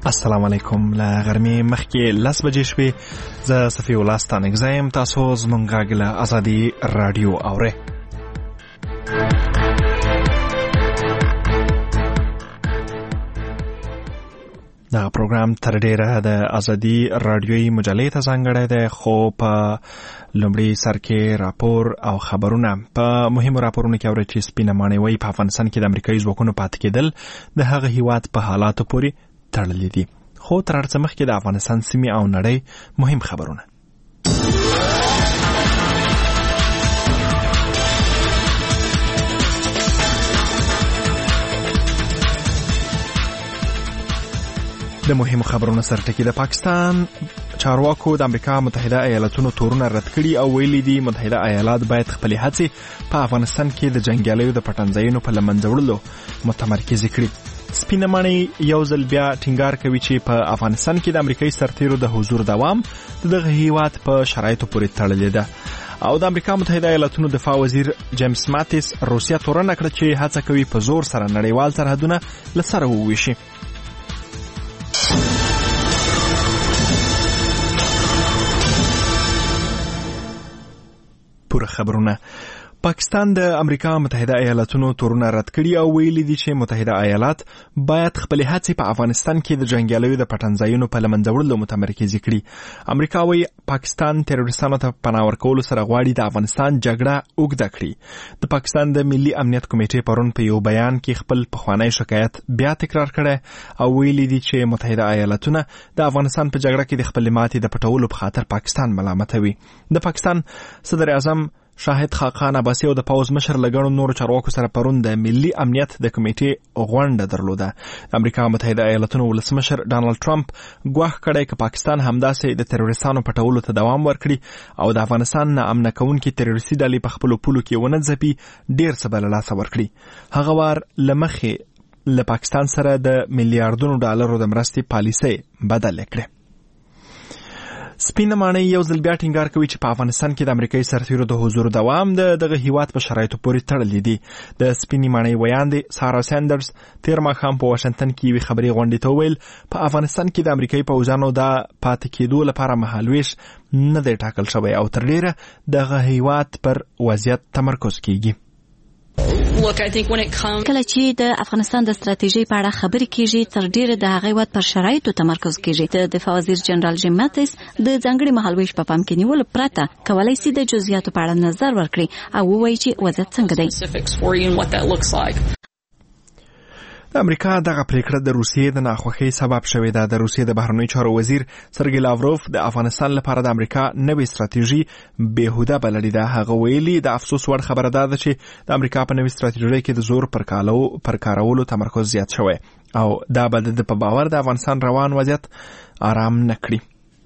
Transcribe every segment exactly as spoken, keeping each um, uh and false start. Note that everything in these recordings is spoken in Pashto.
السلام علیکم. له غرمې مخکې لس بجې شوې. زه صفي الله ستانکزی یم. تاسو زموږ غږ له ازادي راډیو اورئ. دا پروګرام تر ډیره د ازادي راډیوي مجلې ته ځانګړی دی، خو په لومړي سر کې راپور او خبرونه. په مهمو راپورونو کې اورئ چې سپینه ماڼۍ وایي په افغانستان کې د امریکایي ځواکونو پاتې کېدل د هغه هیواد په حالاتو پورې تړلې دي. خو تر هر څه مخکې د افغانستان سیمې او نړۍ مهم خبرونه. د مهمو خبرونو سرټکی د پاکستان چارواکو د امریکا متحده ایالاتونو تورونه رد کړي او ویلي دي متحده ایالات باید خپلې هڅې په افغانستان کې د جنګیالیو د پټنځایونو په له منځه وړلو متمرکزې کړي. سپینه ماڼۍ یو ځل بیا ټینګار کوي چې په افغانستان کې د امریکایي سرتیرو د حضور دوام د دغه هیواد په شرایطو پورې تړلې ده. او د امریکا متحده ایالاتونو دفاع وزیر جیمز ماتیس روسیه تورنه کړه چې هڅه کوي په زور سره نړیوال سرحدونه له سره وویشي. پوره خبرونه. پاکستان د امریکا متحده ایالاتونو تورونه رد کړي او ویلي دي چې متحده ایالات باید خپلې هڅې په افغانستان کې د جنګیالیو د پټنځایونو په له منځه وړلو متمرکزې کړي. امریکا وایي پاکستان تروریستانو ته پناه ورکولو سره غواړي د افغانستان جګړه اوږده کړي. د پاکستان د ملي امنیت کمیټې پرون په یو بیان کې خپل پخوانی شکایت بیا تکرار کړی او ویلي دي چې متحده ایالاتونه د افغانستان په جګړه کې د خپلې ماتې د پټولو په خاطر پاکستان ملامتوي. د پاکستان صدر اعظم شاهد خاقان عباسي او د پوز مشر لګړو نور چارواکو سره پرون د ملي امنیت د کمیټې غونډه درلوده. د امریکا متحده ایالاتونو ولسمشر ډانلډ ټرمپ ګواښ کړی چې پاکستان همداسې د تروریستانو پټولو ته دوام ورکړي او د افغانستان نه امن کوونکي تروریستي ډلې په خپلو پولو کې ونه ځپي ډیر څه به له لاسه ورکړي. هغه وار له مخې له پاکستان سره د میلیارډونو ډالرو د مرستې پالیسۍ بدلې کړې. سپینه ماڼۍ یو ځل بیا ټینګار کوي چې په افغانستان کې د امریکایي سرتیرو د حضور دوام د دغه هیواد په شرایطو پورې تړلې دي. د سپینې ماڼۍ ویاندې سارا ساندرز تیر ماښام په واشنګټن کې یوې خبري غونډې ته وویل په افغانستان کې د امریکایي پوځیانو د پاتې کېدو لپاره مهالویش نه دی ټاکل شوی او تر ډیره دغه هیواد پر وضعیت تمرکز کیږي. کله چې د افغانستان د ستراتیژۍ په اړه خبرې کیږي تر ډیره د هغه وخت پر شرایطو تمرکز کیږي. د دفاع وزیر جنرال جیم ماتیس د ځانګړي مهالویش په پام کې نیولو پرته کولای شي د جزئیاتو په اړه نظر ورکړي او ووایي چې وضعیت څنګه دی. د امریکا دغه پریکړه د روسیې د ناخوښۍ سبب شوې ده. د روسیې د بهرنیو چارو وزیر سرګی لاوروف د افغانستان لپاره د امریکا نوې ستراتیژي بېهوده بللې ده. هغه ویلي د افسوس وړ خبره ده چې د امریکا په نوې ستراتیژۍ کې د زور پر کالو پر کارولو تمرکز زیات شوی او دا به د په باور د افغانستان روان وضعیت آرام نه کړي.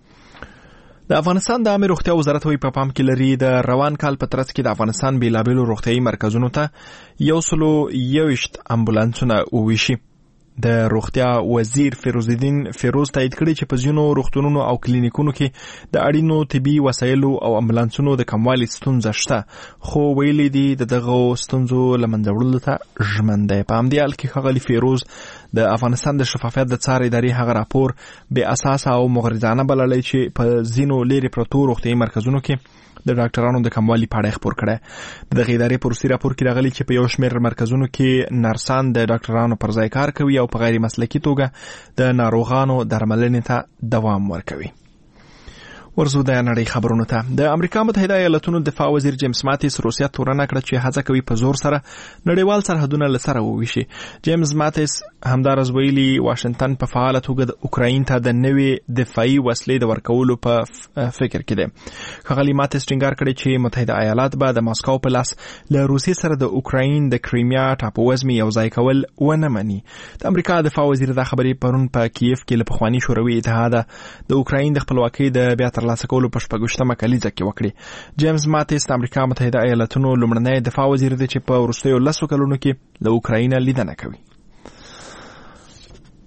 د افغانستان د عامه روغتیا وزارت وی په پام کې لري د روان کال په ترڅ کې د افغانستان بیلابیلو روغتیايي مرکزونو ته یو سلو یویشت امبولانسونه وویشي. د روغتیا وزیر فیروز الدین فیروز تایید کړی چې په ځینو روغتونونو او کلینیکونو کې د اړینو طبي وسایلو او امبولانسونو د کموالي ستونزه شته، خو ویلي دي د دغه ستونزو له منځه وړلو ته ژمن دی. په همدې حال کې ښاغلي فیروز د افغانستان د شفافیت د څار ادارې هغه راپور بې اساسه او مغرضانه بللی چې په ځینو لیرې پرتو روغتیايي مرکزونو کې د ډاکټرانو د کموالي په اړه خبر کړه. د دغه ادارې په روسي راپور کې راغلي چې په یو شمېر مرکزونو کې نرسان د ډاکټرانو پر ځای کار کوي او په غیر مسلکي توګه د ناروغانو درملنې ته دوام ورکوي. ورزو د نړۍ خبرونو ته. د امریکا متحده ایالاتونو دفاع وزیر جیمز ماتیس روسیه تورنه کړه چې هڅه کوي په زور سره نړیوال سرحدونه له سره وویشي. جیمز ماتیس همدارس ویلي واشنګټن په فعاله توګه د اوکراین ته د نوې دفاعي وسلې د ورکولو په فکر کې دی. ښاغلي ماتیس ټینګار کړی چې متحده ایالات به د ماسکو په لاس له روسیې سره د اوکراین د کریمیا ټاپووزمې یو ځای کول ونه مني. د امریکا دفاع وزیر دا خبرې پرون په کیف کې له پخواني شوروي اتحاده د اوکراین د خپلواکۍ د بیا ترلاسه کولو په شپږویشتمه کلیزه کې وکړي. جیمز ماتیس د امریکا متحده ایالاتونو لومړنی دفاع وزیر دی چې په وروستیو لسو کلونو کې له اوکراین لیدنه کوي.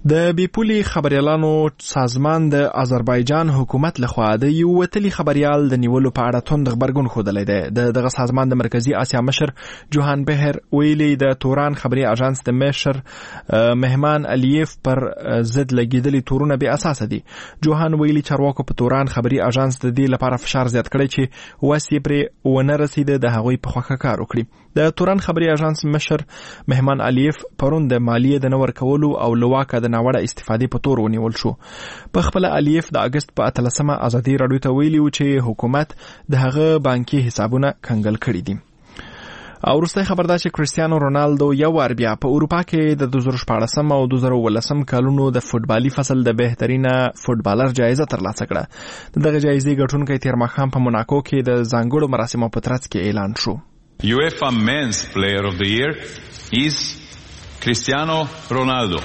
د بیپولي خبريالانو سازمان د آذربایجان حکومت لخوا د یو وتلي خبريال د نیولو په اړه توند خبرګون خوده دی. د دغه سازمان د مرکزی آسیا مشر جوهان بهر ویلي د توران خبري اژانس د مشر مهمان الیف پر ضد لګیدلي تورونه بې اساس دي. جوهان ویلي چارواکو په توران خبري اژانس د دې لپاره فشار زیات کړی چې واسي پرې ونه رسیده د هغوی په خوخه کار وکړي. د توران خبري اژانس مشر مهمان الیف پرون د مالیې د نور کولو او لواکه د ناوړه استفادې په تور ونیول شو. په خپل الیف د اگست په اتلسمه ازادي رادیو ته ویلي و چې حکومت د هغه بانکي حسابونه کنګل کړي دي. او وروستی خبر دا چې کریستیانو رونالدو یو وار بیا په اروپا کې د دوه زره شپاړسم او دوه زره اوولسم کلونو د فوټبالي فصل د بهترینه فوټبالر جایزه ترلاسه کړه. دغه جایزې ګټونکی تیر ماښام په موناکو کې د ځانګړو مراسمو په ترڅ کې اعلان شو. UEFA Men's Player of the Year is Cristiano Ronaldo.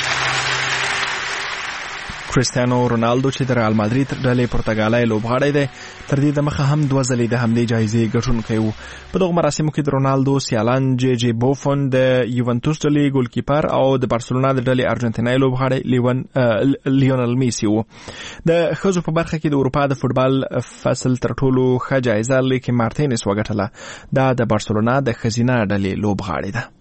کریستیانو رونالدو چې د ریال مادرید ډلې پرتګالي لوبغاړی دی تر دې دمخه هم دوه ځلې د همدې جایزې ګټونکی و. په دغه مراسمو کې د رونالدو سیالان جي جي بوفون د یوونتوس ډلې ګولکیپر او د بارسلونا د ډلې ارجنټینایي لوبغاړی لیون لیونل میسی و. د ښځو په برخه کې د اروپا د فوټبال فصل تر ټولو ښه جایزه لیکي مارتینس وګټله. دا د بارسلونا د ښځینه ډلې لوبغاړې ده.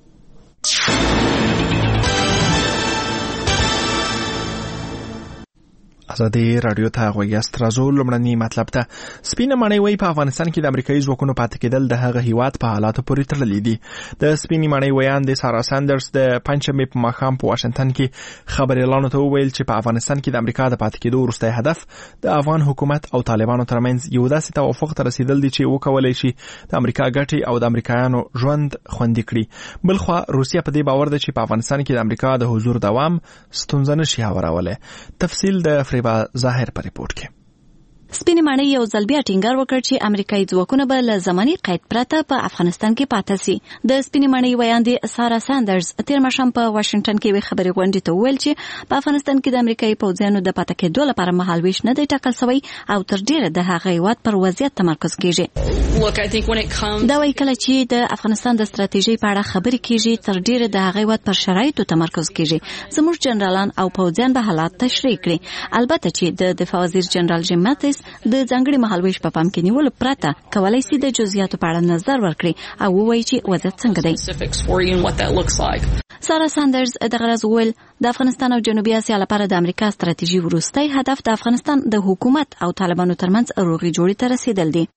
ازادي رادیو ته غوږیاست. راځو لومړني مطلب ته. سپینه ماڼۍ وایي په افغانستان کې د امریکایي ځواکونو پاتې کېدل د هغه هیواد په حالاتو پورې تړلي دي. د سپینې ماڼۍ ویاندې سارا ساندرز د پنجشنبې په ماښام په واشنګټن کې خبريالانو ته وویل چې په افغانستان کې د امریکا د پاتې کېدو وروستی هدف د افغان حکومت او طالبانو ترمنځ یو داسې توافق ته رسیدل دي چې وکولای شي د امریکا ګټې او د امریکایانو ژوند خوندي کړي. بلخوا روسیه په دې باور ده چې په افغانستان کې د امریکا د حضور دوام ستونزه نشي هوارولی. تفصیل د فریبا ظاهر پر ریپورت کې. سپینې ماڼۍ یو ځل بیا ټینګار وکړ چې امریکایي ځواکونه به له زماني قید پرته په افغانستان کې پاتې سي. د سپینې ماڼۍ ویاندې سارا ساندرز تیر ماښام په واشنګټن کې خبري غونډې ته وویل چې په افغانستان کې د امریکایي پوځیانو د پاتې کېدو لپاره مهالویش نه دی ټاکل شوی او تر ډیره د هغه هیواد پر وضعیت تمرکز کیږي. دا وایي کله چې د افغانستان د ستراتیژۍ په اړه خبرې کیږي تر ډیره د هغه هیواد پر شرایطو تمرکز کیږي. زموږ جنرالان او پوځیان به حالات تشریح کړي. البته چې د دفاع وزیر جنرال جیم ماتیس د ځانګړي مهالویش په پام کې نیولو پرته کولای شي د جزئیاتو په اړه نظر ورکړي او ووایي چې وضعیت څنګه دی. سارا ساندرز دغه ورځ وویل د افغانستان او جنوبي اسیا لپاره د امریکا ستراتیژي وروستی هدف د افغانستان د حکومت او طالبانو ترمنځ روغې جوړې ته رسیدل دي.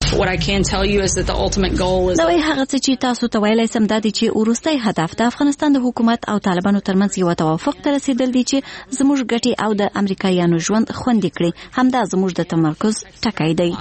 دا وایي هغه څه چې تاسو ته ویلی سم دا دی چې وروستی هدف د افغانستان د حکومت او طالبانو ترمنځ یو توافق ته رسیدل دي چې زموږ ګټې او د امریکایانو ژوند خوندي کړي. همدا زموږ د تمرکز ټکی دی.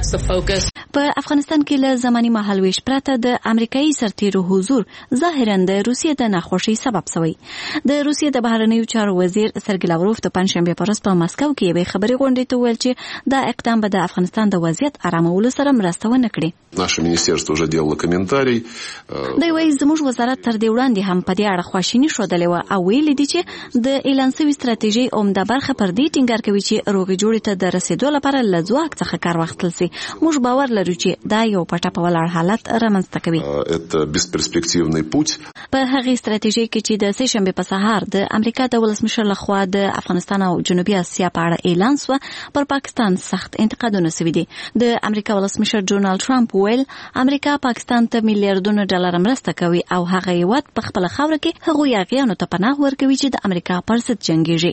په افغانستان کې له زماني مهالویش پرته د امریکایي سرتیرو حضور ظاهرا د روسیې د ناخوښۍ سبب شوی. د روسیې د بهرنیو چارو وزیر سرګی لاوروف د پنجشنبې په ورځ په مسکو کې یوې خبري غونډې ته وویل چې دا اقدام به د افغانستان د وضعیت آرامولو سره مرسته ونه کړي. نаше министерство уже делало комментарий. دا وایي زموږ وزارت تر دې وړاندې هم په دې اړه خواشیني ښودلې وه او ویلي دي چې د اعلان شوي ستراتیژۍ عمده برخه پر دې ټینګار کوي چې روغې جوړې ته د رسیدو لپاره له ځواک څخه کار واخیستل سي. موږ باور لرو چې دا یو پټه په ولاړ حالت رامنځته کوي. Это бесперспективный путь. په هغې ستراتیژۍ کې چې د سه شنبې په سهار د امریکا د ولسمشر لخوا د افغانستان او جنوبي اسیا په اړه اعلان سو پر پاکستان سخت انتقادونه شوي دي. د امریکا ولسمشر ډونالد ټرمپ ویل امریکا پاکستان ته میلیارډونه ډالر مرسته کوي او هغه هیواد په خپل خاوره کې هغوی یاغیانو ته پناه ورکوي چې د امریکا پر ضد جنګیږي.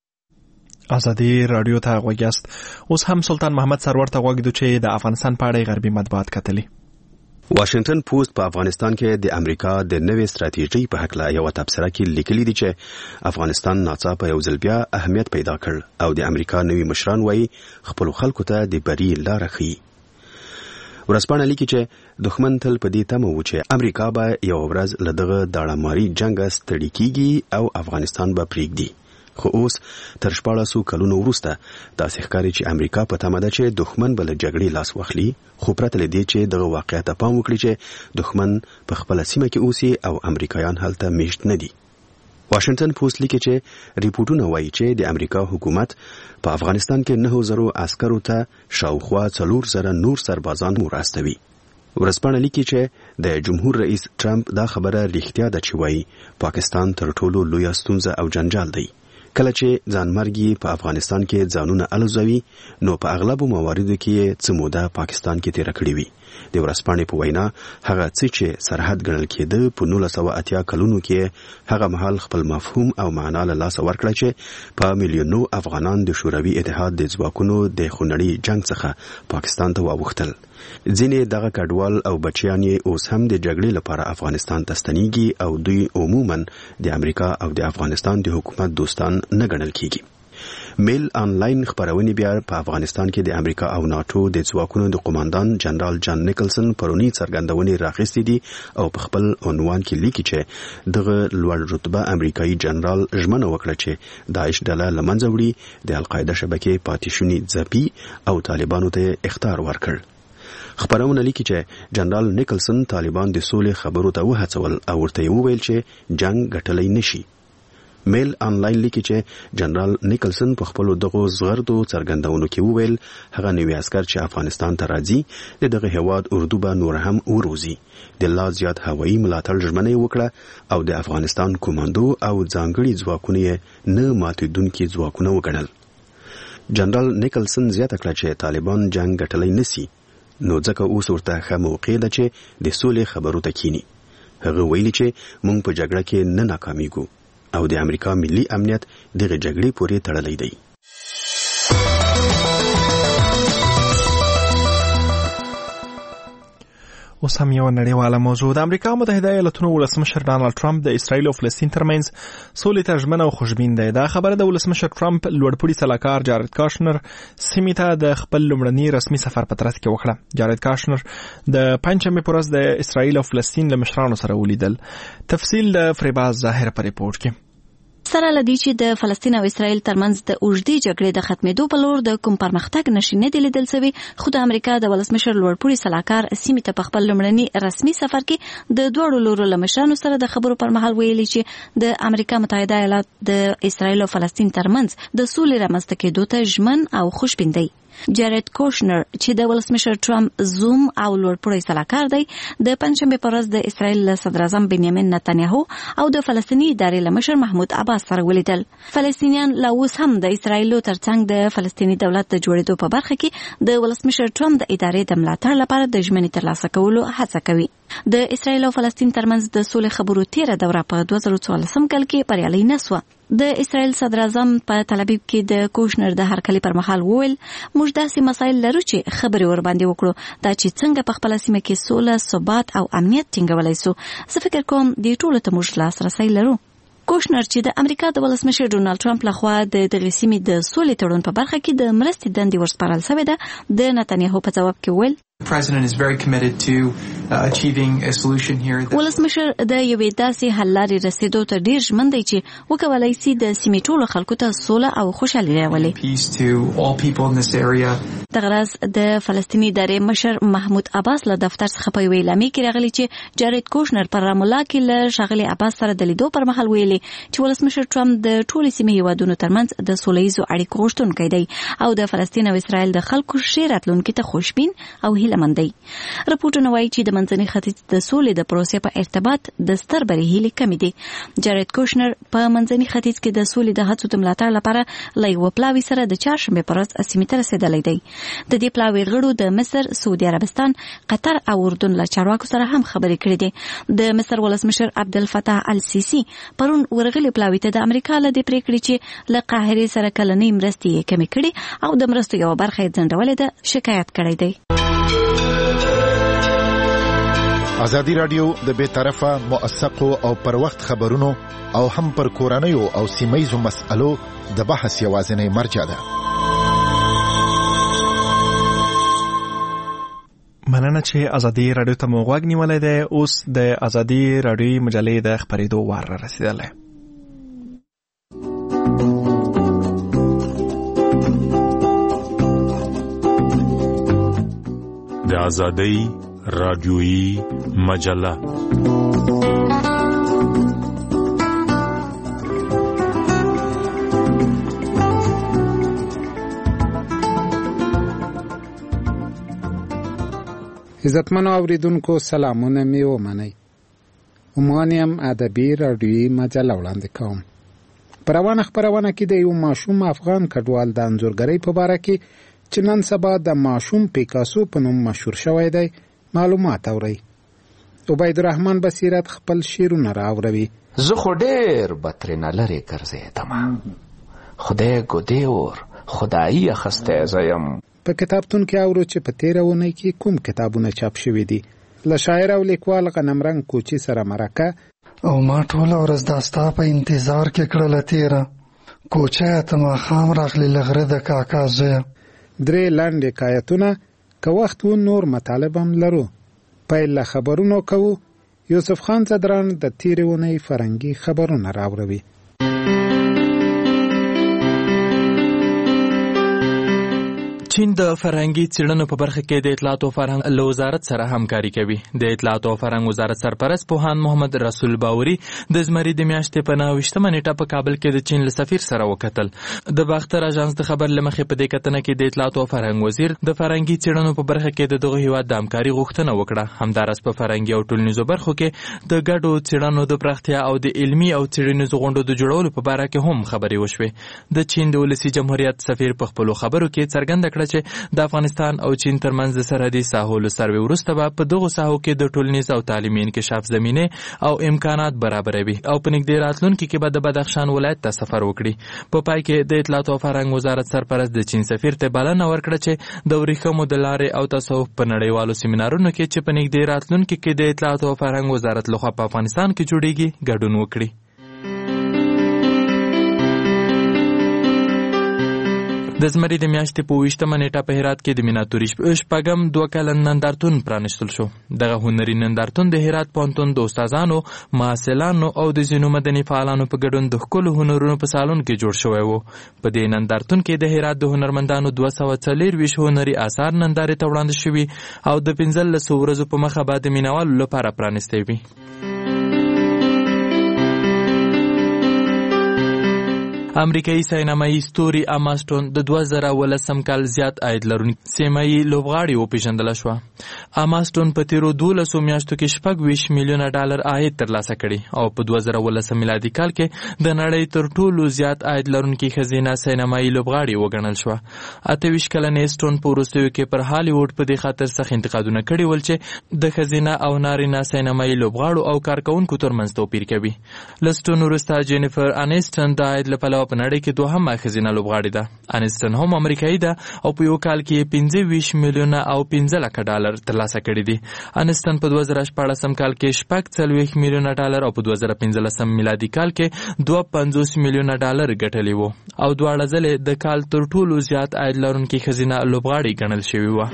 ازادي رادیو ته غوږیاست. اوس هم سلطان محمد سرور ته غوږ دو چې د افغانستان په اړه غربي مطبوعات کتلي. واشنگټن پوسټ په افغانستان کې د امریکا د نوې ستراتیژۍ په حق لا یو تبصره کې لیکلي دي چې افغانستان ناڅاپه یو ځل بیا اهمیت پیدا کړ او د امریکا نوي مشران وایي خپل خلکو ته د بری لاره ښیي. ورسپانه لیکي چې دښمن تل په دې تمه و چې امریکا به یو ورځ له دغه داړماري جنګ ستړي کیږي او افغانستان به پریږدي. خو اوس تر شپاړسو کلونو وروسته داسې ښکاري چې امریکا په تمه ده چې دښمن به له جګړې لاس واخلي، خو پرته له دې چې دغه واقعیت ته پام وکړي چې دښمن په خپله سیمه کې اوسي او امریکایان هلته میشت نه دي. واشنگټن پوسټ لیکي چې ریپورټونه وایي چې د امریکا حکومت په افغانستان کې نه زرو عسکرو ته شاوخوا څلور زره نور سربازان مراستوي. ورځپاڼه لیکي چې د جمهور رئیس ټرمپ دا خبره ریښتیا ده چې وایي پاکستان تر ټولو لویه ستونزه او جنجال دی. کله چې ځانمرګي په افغانستان کې ځانونه الوزوي نو په اغلبو مواردو کې څه موده پاکستان کې تیر کړی وي. د ورځپاڼې په وینا هغه څه چې سرحد ګڼل کېده په نولس سوه اتیا کلونو کې هغه مهال خپل مفهوم او معنا له لاسه ورکړه چې په میلیونو افغانان د شوروي اتحاد د ځواکونو د خونړي جنگ څخه پاکستان ته واوښتل. ځینې دغه کډوال او بچیان یې اوس هم د جګړې لپاره افغانستان ته ستنېږي او دوی عموما د امریکا او د افغانستان د حکومت دوستان نه ګڼل کېږي. میل آنلاین خبرونه بیا په افغانستان کې د امریکا او ناتو د ځواکونو د قوماندان جنرال جان نیکلسن پرونی څرګندونې راغستې دي او په خپل عنوان کې لیکي چې دغه لوړ رتبه امریکایي جنرال ژمنه وکړه چې داعش ډله له منځه وړي، د القاعده شبکې پاتې شونې ځپي او طالبانو ته اخطار ورکړ. خبرونه لیکي چې جنرال نیکلسن طالبان د سولې خبرو ته وهڅول او ورته وویل چې جنگ ګټلای نشي. میل آنلاین لیکي چې جنرال نیکلسن په خپل دغه زغردو څرګندونو کې وویل هغه نوی عسكر چې افغانستان ته راځي د دغه هواد اردو به نور هم وروزي. د لا زیات هوایي ملاتړ ژمنه وکړه او د افغانستان کوماندو او ځانګړي ځواکونه یې نه ماتیدونکي ځواکونه وګڼل. جنرال نیکلسن زیاته کړه چې طالبان جنگ ګټلای نشي نو ځکه اوس ورته ښه موقع ده چې د سولې خبرو ته کینی. هغه ویلي چې موږ په جګړه کې نه ناکامیږو او د امریکا ملي امنیت دغه جګړې پورې تړلی دی. اوس هم یو نړیواله موضوع. د امریکا متحده ایالاتونو ولسمشر ډانلډ ټرمپ د اسرایل او فلسطین ترمنځ سولې ته ژمنه او خوشبین دی. دا خبره د ولسمشر ټرمپ لوړپوړي سلاکار جارد کاشنر سیمې ته د خپل لومړني رسمي سفر په ترڅ کې وکړه. جارد کاشنر د پنځمې پر ورځ د اسرایل او فلسطین له مشرانو سره ولیدل. تفصیل د فریباز ظاهر په ریپورت کې. سره لدی چې د فلسطین او اسرائیل ترمنځ د اوږدې جګړې د ختمېدو په لور د کوم پرمختګ نشي نه دی لیدل شوی، خو د امریکا د ولسمشر لوړپوړي سلاکار سیمې ته په خپل لومړني رسمي سفر کې د دوړو لورو له مشرانو سره د خبرو پر مهال ویلي چې د امریکا متحده ایالات د اسرائیل او فلسطین ترمنځ د سولې رامنځته کېدو ته ژمن او خوشبین دی. جارد کوشنر چې د ولسمشر ټرمپ زوم او لوړپوړی سلاکار دی د پنځمې پر ورځ د اسرائیل له صدر اعظم بنیامین نتانیاهو او د فلسطیني ادارې له مشر محمود عباس سره ولیدل. فلسطینیان لا اوس هم د اسرائیل ترڅنګ د فلسطیني دولت د جوړېدو په برخه کې د ولسمشر ټرمپ د ادارې د ملاتړ لپاره د ژمنې ترلاسه کولو هڅه کوي. د اسرائیل او فلسطین ترمنځ د سولې خبرو تیره دوره په دوه زره څوارلسم کال کې بریالۍ نه شوه. د اسرائیل صدر اعظم په تل ابیب کې د کوشنر د هرکلي پر مهال وویل موږ داسې مسایل لرو چې خبرې ور باندې وکړو دا چې څنګه په خپل سیمه کې سوله، ثبات او امنیت ټینګولای سو. زه فکر کوم د ټولو ته موږ لاسرسی لرو. کوشنر چې د امریکا د ولسمشر ډونالد ټرمپ لخوا د دغه سیمې د سولې تړون په برخه کې د مرستې دندې ورسپارل شوې ده، د نتانیاهو په ځواب کې وویل The president is very committed to uh, achieving a solution here. ولسمشر د یوې داسې حل لارې رسیدو ته ډیر ژمن دی چې وکولای شي د سیمې ټولو خلکو ته سوله او خوشحالي راولي. Peace to all people in this area. دغه ورځ د فلسطیني ادارې مشر محمود عباس له دفتر څخه په یوې اعلامیه کې راغلی چې جارد کوشنر پر رام الله کې له ښاغلي عباس سره د لیدو پر مهال ویلي چې ولسمشر ټرمپ د ټولې سیمې هیوادونو ترمنځ د سوله ییزو اړیکو غوښتونکی دی او د فلسطین او اسرائیل د خلکو ښې راتلونکي ته خوشبین او هیله دی. رپورټونه وایي چې د منځني ختیځ د سولې د پروسې په ارتباط د ستر بری هیلې کمې دي. جارد کوشنر په منځني ختیځ کې د سولې د هڅو د ملاتړ لپاره له یوه پلاوي سره د چهارشنبې په ورځ سیمې ته رسېدلی دی. د دې پلاوي غړو د مصر، سعودي عربستان، قطر او اردن له چارواکو سره هم خبرې کړې دي. د مصر ولسمشر عبدالفتاح السیسی پرون ورغلي پلاوي ته د امریکا له دې پریکړې چې له قاهرې سره کلنۍ مرستې یې کمې کړي او د مرستو یوه برخه یې ځنډولې ده شکایت کړی دی. ازادي رادیو د بې طرفه موثقو او پر وخت خبرونو او هم پر کورنیو او سیمه‌یزو مسألو د بحث یوازینی مرجع ده. مننه چې ازادي رادیو ته مو غوږ نیولی دی. اوس د ازادي رادیو مجلې د خپرېدو وار را رسېدلی. د ازادۍ رادیویی مجله عزتمنو اوریدونکو سلامونه می ومنئ. عنوان یم ادبي راډیویي مجله وړاندې کوم. په روانه خپرونه کې د یو ماشوم افغان کډوال د انځورګرۍ په باره کې چې نن سبا د ماشوم پیکاسو په نوم مشهور شوی دی معلومات اورئ. عبیدالرحمن بصیرت خپل شعرونه راوروي. زه خو ډېر به ترېنه لرې ګرځېدم، خدای ګودې خدایي اخستی زه یم. په کتابتون کې اورو چې په تېره اونۍ کې کوم کتابونه چاپ شوي دي. له شاعر او لیکوال غنمرنګ کوچي سره مرکه. او ما ټوله ورځ دا ستا په انتظار کې کړله تېره، کوچیه ته ماښام راغلې له غره د کاکا زویه. درې لنډ حکایتونه، که وخت و نور مطالب هم لرو. پیل له خبرونو کوو. یوسف خان زدران د تېرې اونۍ فرهنګي خبرونه راوروي. چین د فرهنګي څېړنو په برخه کې د اطلاعات او فرهنګ له وزارت سره همکاري کوي. د اطلاعات او فرهنګ وزارت سرپرست پوهاند محمد رسول باوري د زمري د میاشتې په نهه ویشتمه نیټه په کابل کې د چین له سفیر سره وکتل. د باختر اژانس د خبر له مخې په دې کتنه کې د اطلاعات او فرهنګ وزیر د فرهنګي څېړنو په برخه کې د دغه هیواد د همکاري غوښتنه وکړه. همداراز په فرهنګي او ټولنیزو برخو کې د ګډو څېړنو د پراختیا او د علمي او څېړنیزو غونډو د جوړولو په باره کې هم خبرې وشوې. د چین د ولسي جمهوریت سفیر په خپلو خبرو کې څرګنده کړه چې د افغانستان او چین ترمنځ د سرحدي ساحو له سروې وروسته به په دغو ساحو کې د ټولنیز او تعلیمي انکشاف زمینه او امکانات برابروي او په نږدې راتلونکي کې به د بدخشان ولایت ته سفر وکړي. په پای کې د اطلاعات او فرهنګ وزارت سرپرست د چین سفیر ته بلنه ورکړه چې د ورېښمو د لارې او تصوف په نړیوالو سیمینارونو کې چې په نږدې راتلونکي کې د اطلاعات او فرهنګ وزارت لخوا په افغانستان کې جوړیږي ګډون وکړي. د زمري د میاشتې په ویشتمه نیټه په هرات کې د میناتوري شپږم دوه کلن نندارتون پرانیستل شو. دغه هنري نندارتون د هرات پوهنتون د استادانو، محصلانو او د ځینو مدني فعالانو په ګډون د ښکلو هنرونو په سالون کې جوړ شوی و. په دې نندارتون کې د هرات د هنرمندانو دوه سوه څلېرویشت هنري اثار نندارې ته وړاندې شوي او د پنځلسو ورځو په مخه به د مینوالو لپاره پرانیستی وي. امریکایي سینمایي ستوري اما سټون د دوه زره ولسم کال زیات عاید لرونکي سیمایي لوبغاړې وپېژندله شوه. اما سټون په تېرو دولسو میاشتو کې شپږ ویشت میلیونه ډالر عاید ترلاسه کړي او په دوه زره ولسم میلادي کال کې د نړۍ تر ټولو زیات عاید لرونکي ښځینه سینمایي لوبغاړې وګڼل شوه. اته ویشت کلنې سټون په وروستیو کې پر هالیوډ په دې خاطر سخت انتقادونه کړي ول چې د ښځینه او نارینه سینمایي لوبغاړو او کارکوونکو ترمنځ توپیر کوي. له سټون وروسته جینیفر انیسټن د عاید له پلوه په نړۍ کې دوهمه ښځینه لوبغاړې ده. انیسټن هم امریکایي ده او په یو کال کې پنځه ویشت میلیونه او پنځه لکه ډالر ترلاسه کړي دي. انیسټن په دوه زره شپاړسم کال کې شپږ څلوېښت میلیونه ډالر او په دوه زره پنځلسم میلادي کال کې دوه پنځوس میلیونه ډالر ګټلي وو او دواړه ځلې د کال تر ټولو زیات عاید لرونکي ښځینه لوبغاړې ګڼل شوې وه.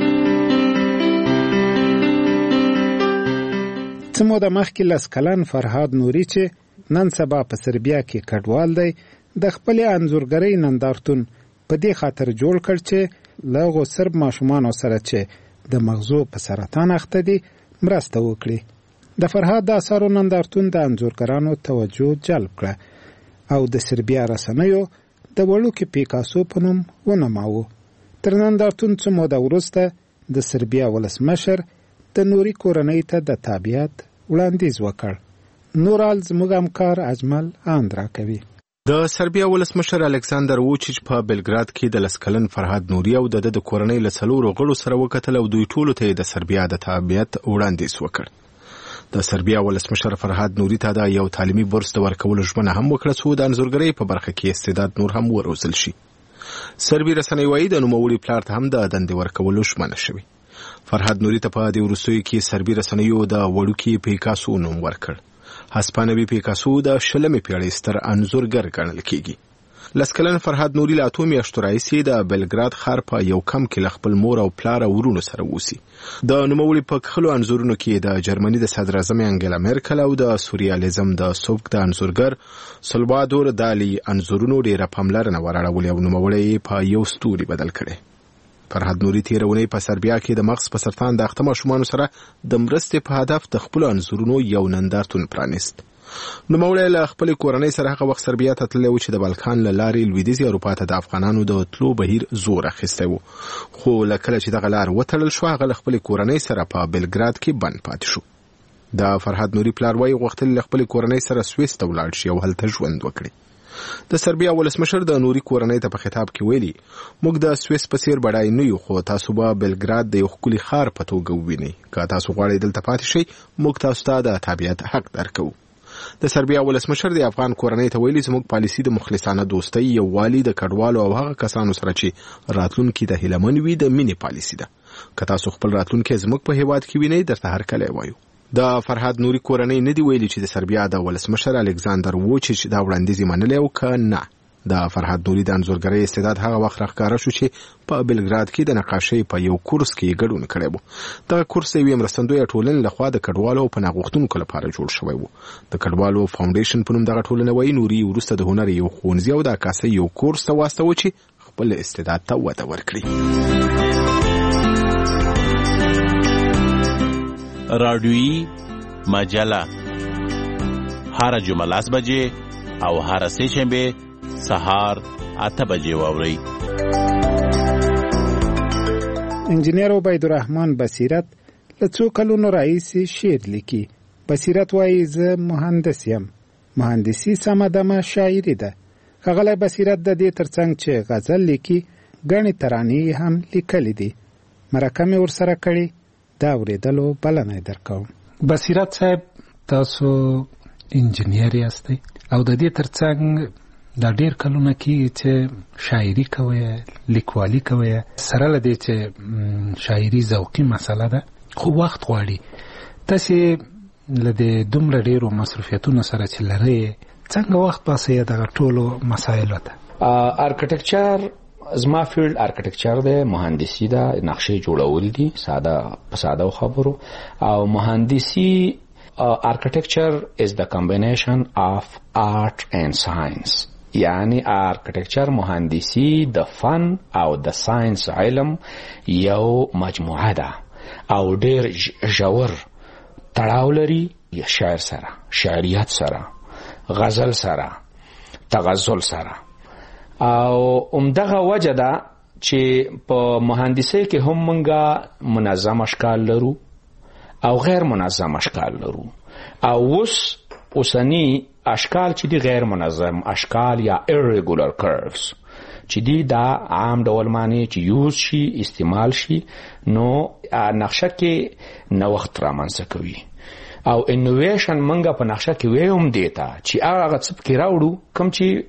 څه موده مخکې لس کلن فرهاد نوري چې نن سبا په سربیا کې کډوال دی د خپلې انځورګرۍ نندارتون په دې خاطر جوړ کړ چې له هغو سرب ماشومانو سره چې د مغزو په سرطان اخته دي مرسته وکړي. د فرهاد د اثارو نندارتون د انځورګرانو توجه جلب کړه او د سربیا رسنیو د وړوکي پیکاسو په نوم ونماوه. تر نندارتون څه موده وروسته د سربیا ولسمشر د نوري کورنۍ ته د تابعیت وړاندیز وکړ. نورال زموږ همکار اجمل آندرا کوي. د سربیا ولسمشر الکساندر ووچیچ په بلګراد کې د لس کلن فرهاد نوري او د د کورنۍ له څلورو غړو سره وکتل او دوی ټولو ته د سربیا د تابعیت وړاندیز وکړ. د سربیا ولسمشر فرهاد نوري ته د یو تعلیمي بورس د ورکولو ژمنه هم وکړه څو د انځورګرۍ په برخه کې استعداد نور هم وروزل شي. سربي رسنۍ وایي د نوموړي پلار ته هم د دندې ورکولو ژمنه شوې. فرهاد نوري ته په دې وروستیو کې سربي رسنیو د وړوکي پیکاسو نوم ورکړ. هسپانوي پیکاسو د شلمې پیړۍ ستر انځورګر ګڼل کیږي. لس کلن فرهاد نوري له اتو میاشتو راهیسې د بلګراد ښار په یو کم کې له خپل مور او پلار او ورونو سره اوسي. د نوموړي په کښلو انځورونو کې د جرمني د صدراعظم انګلا میرکل او د سوریالیزم د سوبک د انځورګر سلوادور دالي انځورونو ډېره پاملرنه وراړولې او نوموړی په یو ستوري بدل کړی. فرهاد نوري تېره اونۍ په سربیا کې د مغز په سرطان د اخته ماشومانو سره د مرستې په هدف د خپلو انځورونو یو نندارتون پرانیست. نوموړی له خپلې کورنۍ سره هغه وخت سربیا ته تللی و چې د بالکان له لارې لویدیځې اروپا ته د افغانانو د تلو بهیر زور اخیستی و، خو له کله چې دغه لار وتړل شو هغه له خپلې کورنۍ سره په بلګراد کې بند پاتې شو. د فرهاد نوري پلار وایي غوښتل له خپلې کورنۍ سره سویس ته ولاړ شي او هلته ژوند وکړي. د سربیا ولسمشر د نوري کورنۍ ته په خطاب کې ویلي موږ د سویس په څیر بډای نه یو، خو تاسو به بلګراد د یو ښکلي ښار په توګه ووینئ. که تاسو غواړئ دلته پاتې شئ موږ تاسو ته د تابعیت حق درکوو. د سربیا ولسمشر د افغان کورنۍ ته ویلي زموږ پالیسي د مخلصانه دوستۍ، یووالي، د کډوالو او هغه کسانو سره چې راتلونکي د هیلمن وي د مینې پالیسي ده. که تاسو خپل راتلونکي زموږ په هیواد کې وینئ درته هرکلی وایو. د فرهاد نوري کورنۍ نه دی ویلي چې د سربیا د ولسمشر الکساندر ووچیچ دا وړاندیز منلی او که نه. د فرهاد نوري د انځورګرۍ استعداد هغه وخت راښکاره شو چې په بلګراد کې د نقاشۍ په یو کورس کې ګډون کړی و. دغه کورس د یوې مرستندویه ټولنې لخوا د کډوالو او پناه غوښتونکو لپاره جوړ شوی و. د کډوالو فاونډیشن په نوم دغه ټولنه وایي نوري وروسته د هنر یو ښوونځي او د عکاسۍ یو کورس ته واستوه چې خپل استعداد ته وده ورکړي. رادیویی مجله هر جمعه لاس بجې او هر سه شنبه سهار اته بجې واورئ. انجینیر عبیدالرحمن بصیرت له څو کلونو راهیسې شعر لیکي. بصیرت وایي زه مهندس یم. مهندسي سمه دمه شاعري ده. ښاغلی بصیرت د دې ترڅنګ چې غزل لیکي ګڼې ترانې هم لیکلې دي. مرکه مې ورسره کړې، دا اورېدلو بلنه درکوم. بصیرت صاحب تاسو انجینیر یاستئ او د دې ترڅنګ دا ډېر کلونه کېږي چې شاعري کوئ، لیکوالي کوئ. سره له دې چې شاعري ذوقي مسله ده خو وخت غواړي. تاسې له دې دومره ډېرو مصروفیتونو سره چې لرئ څنګه وخت باسئ دغه ټولو مسایلو ته؟ ارکټیکچر زما فیلډ ارکټیکچر دی، مهندسي ده، نقشې جوړول دي ساده په ساده خبرو. او مهندسي architecture is the combination of art and science. یعنی architecture مهندسی د فن او د ساينس علم یو مجموعه ده او ډیر ژور تړاو لري شعر سره، شعریت سره، غزل سره، تغزل سره. او عمدغه وجه ده چې په مهندسۍ کې هم مونږه منظم اشکال لرو او غیر منظم اشکال لرو. او اوس اوسنی اشکال چې دی غیر منظم اشکال یا irregular curves چې دی دا عام ډول معنی چې یوز شي، استعمال شي، نو نقشه کې نوښت رامنځته کوي. او انوویشن منګه په نقشه کې ویم دیتا چې هغه څه کې راوړو کوم چې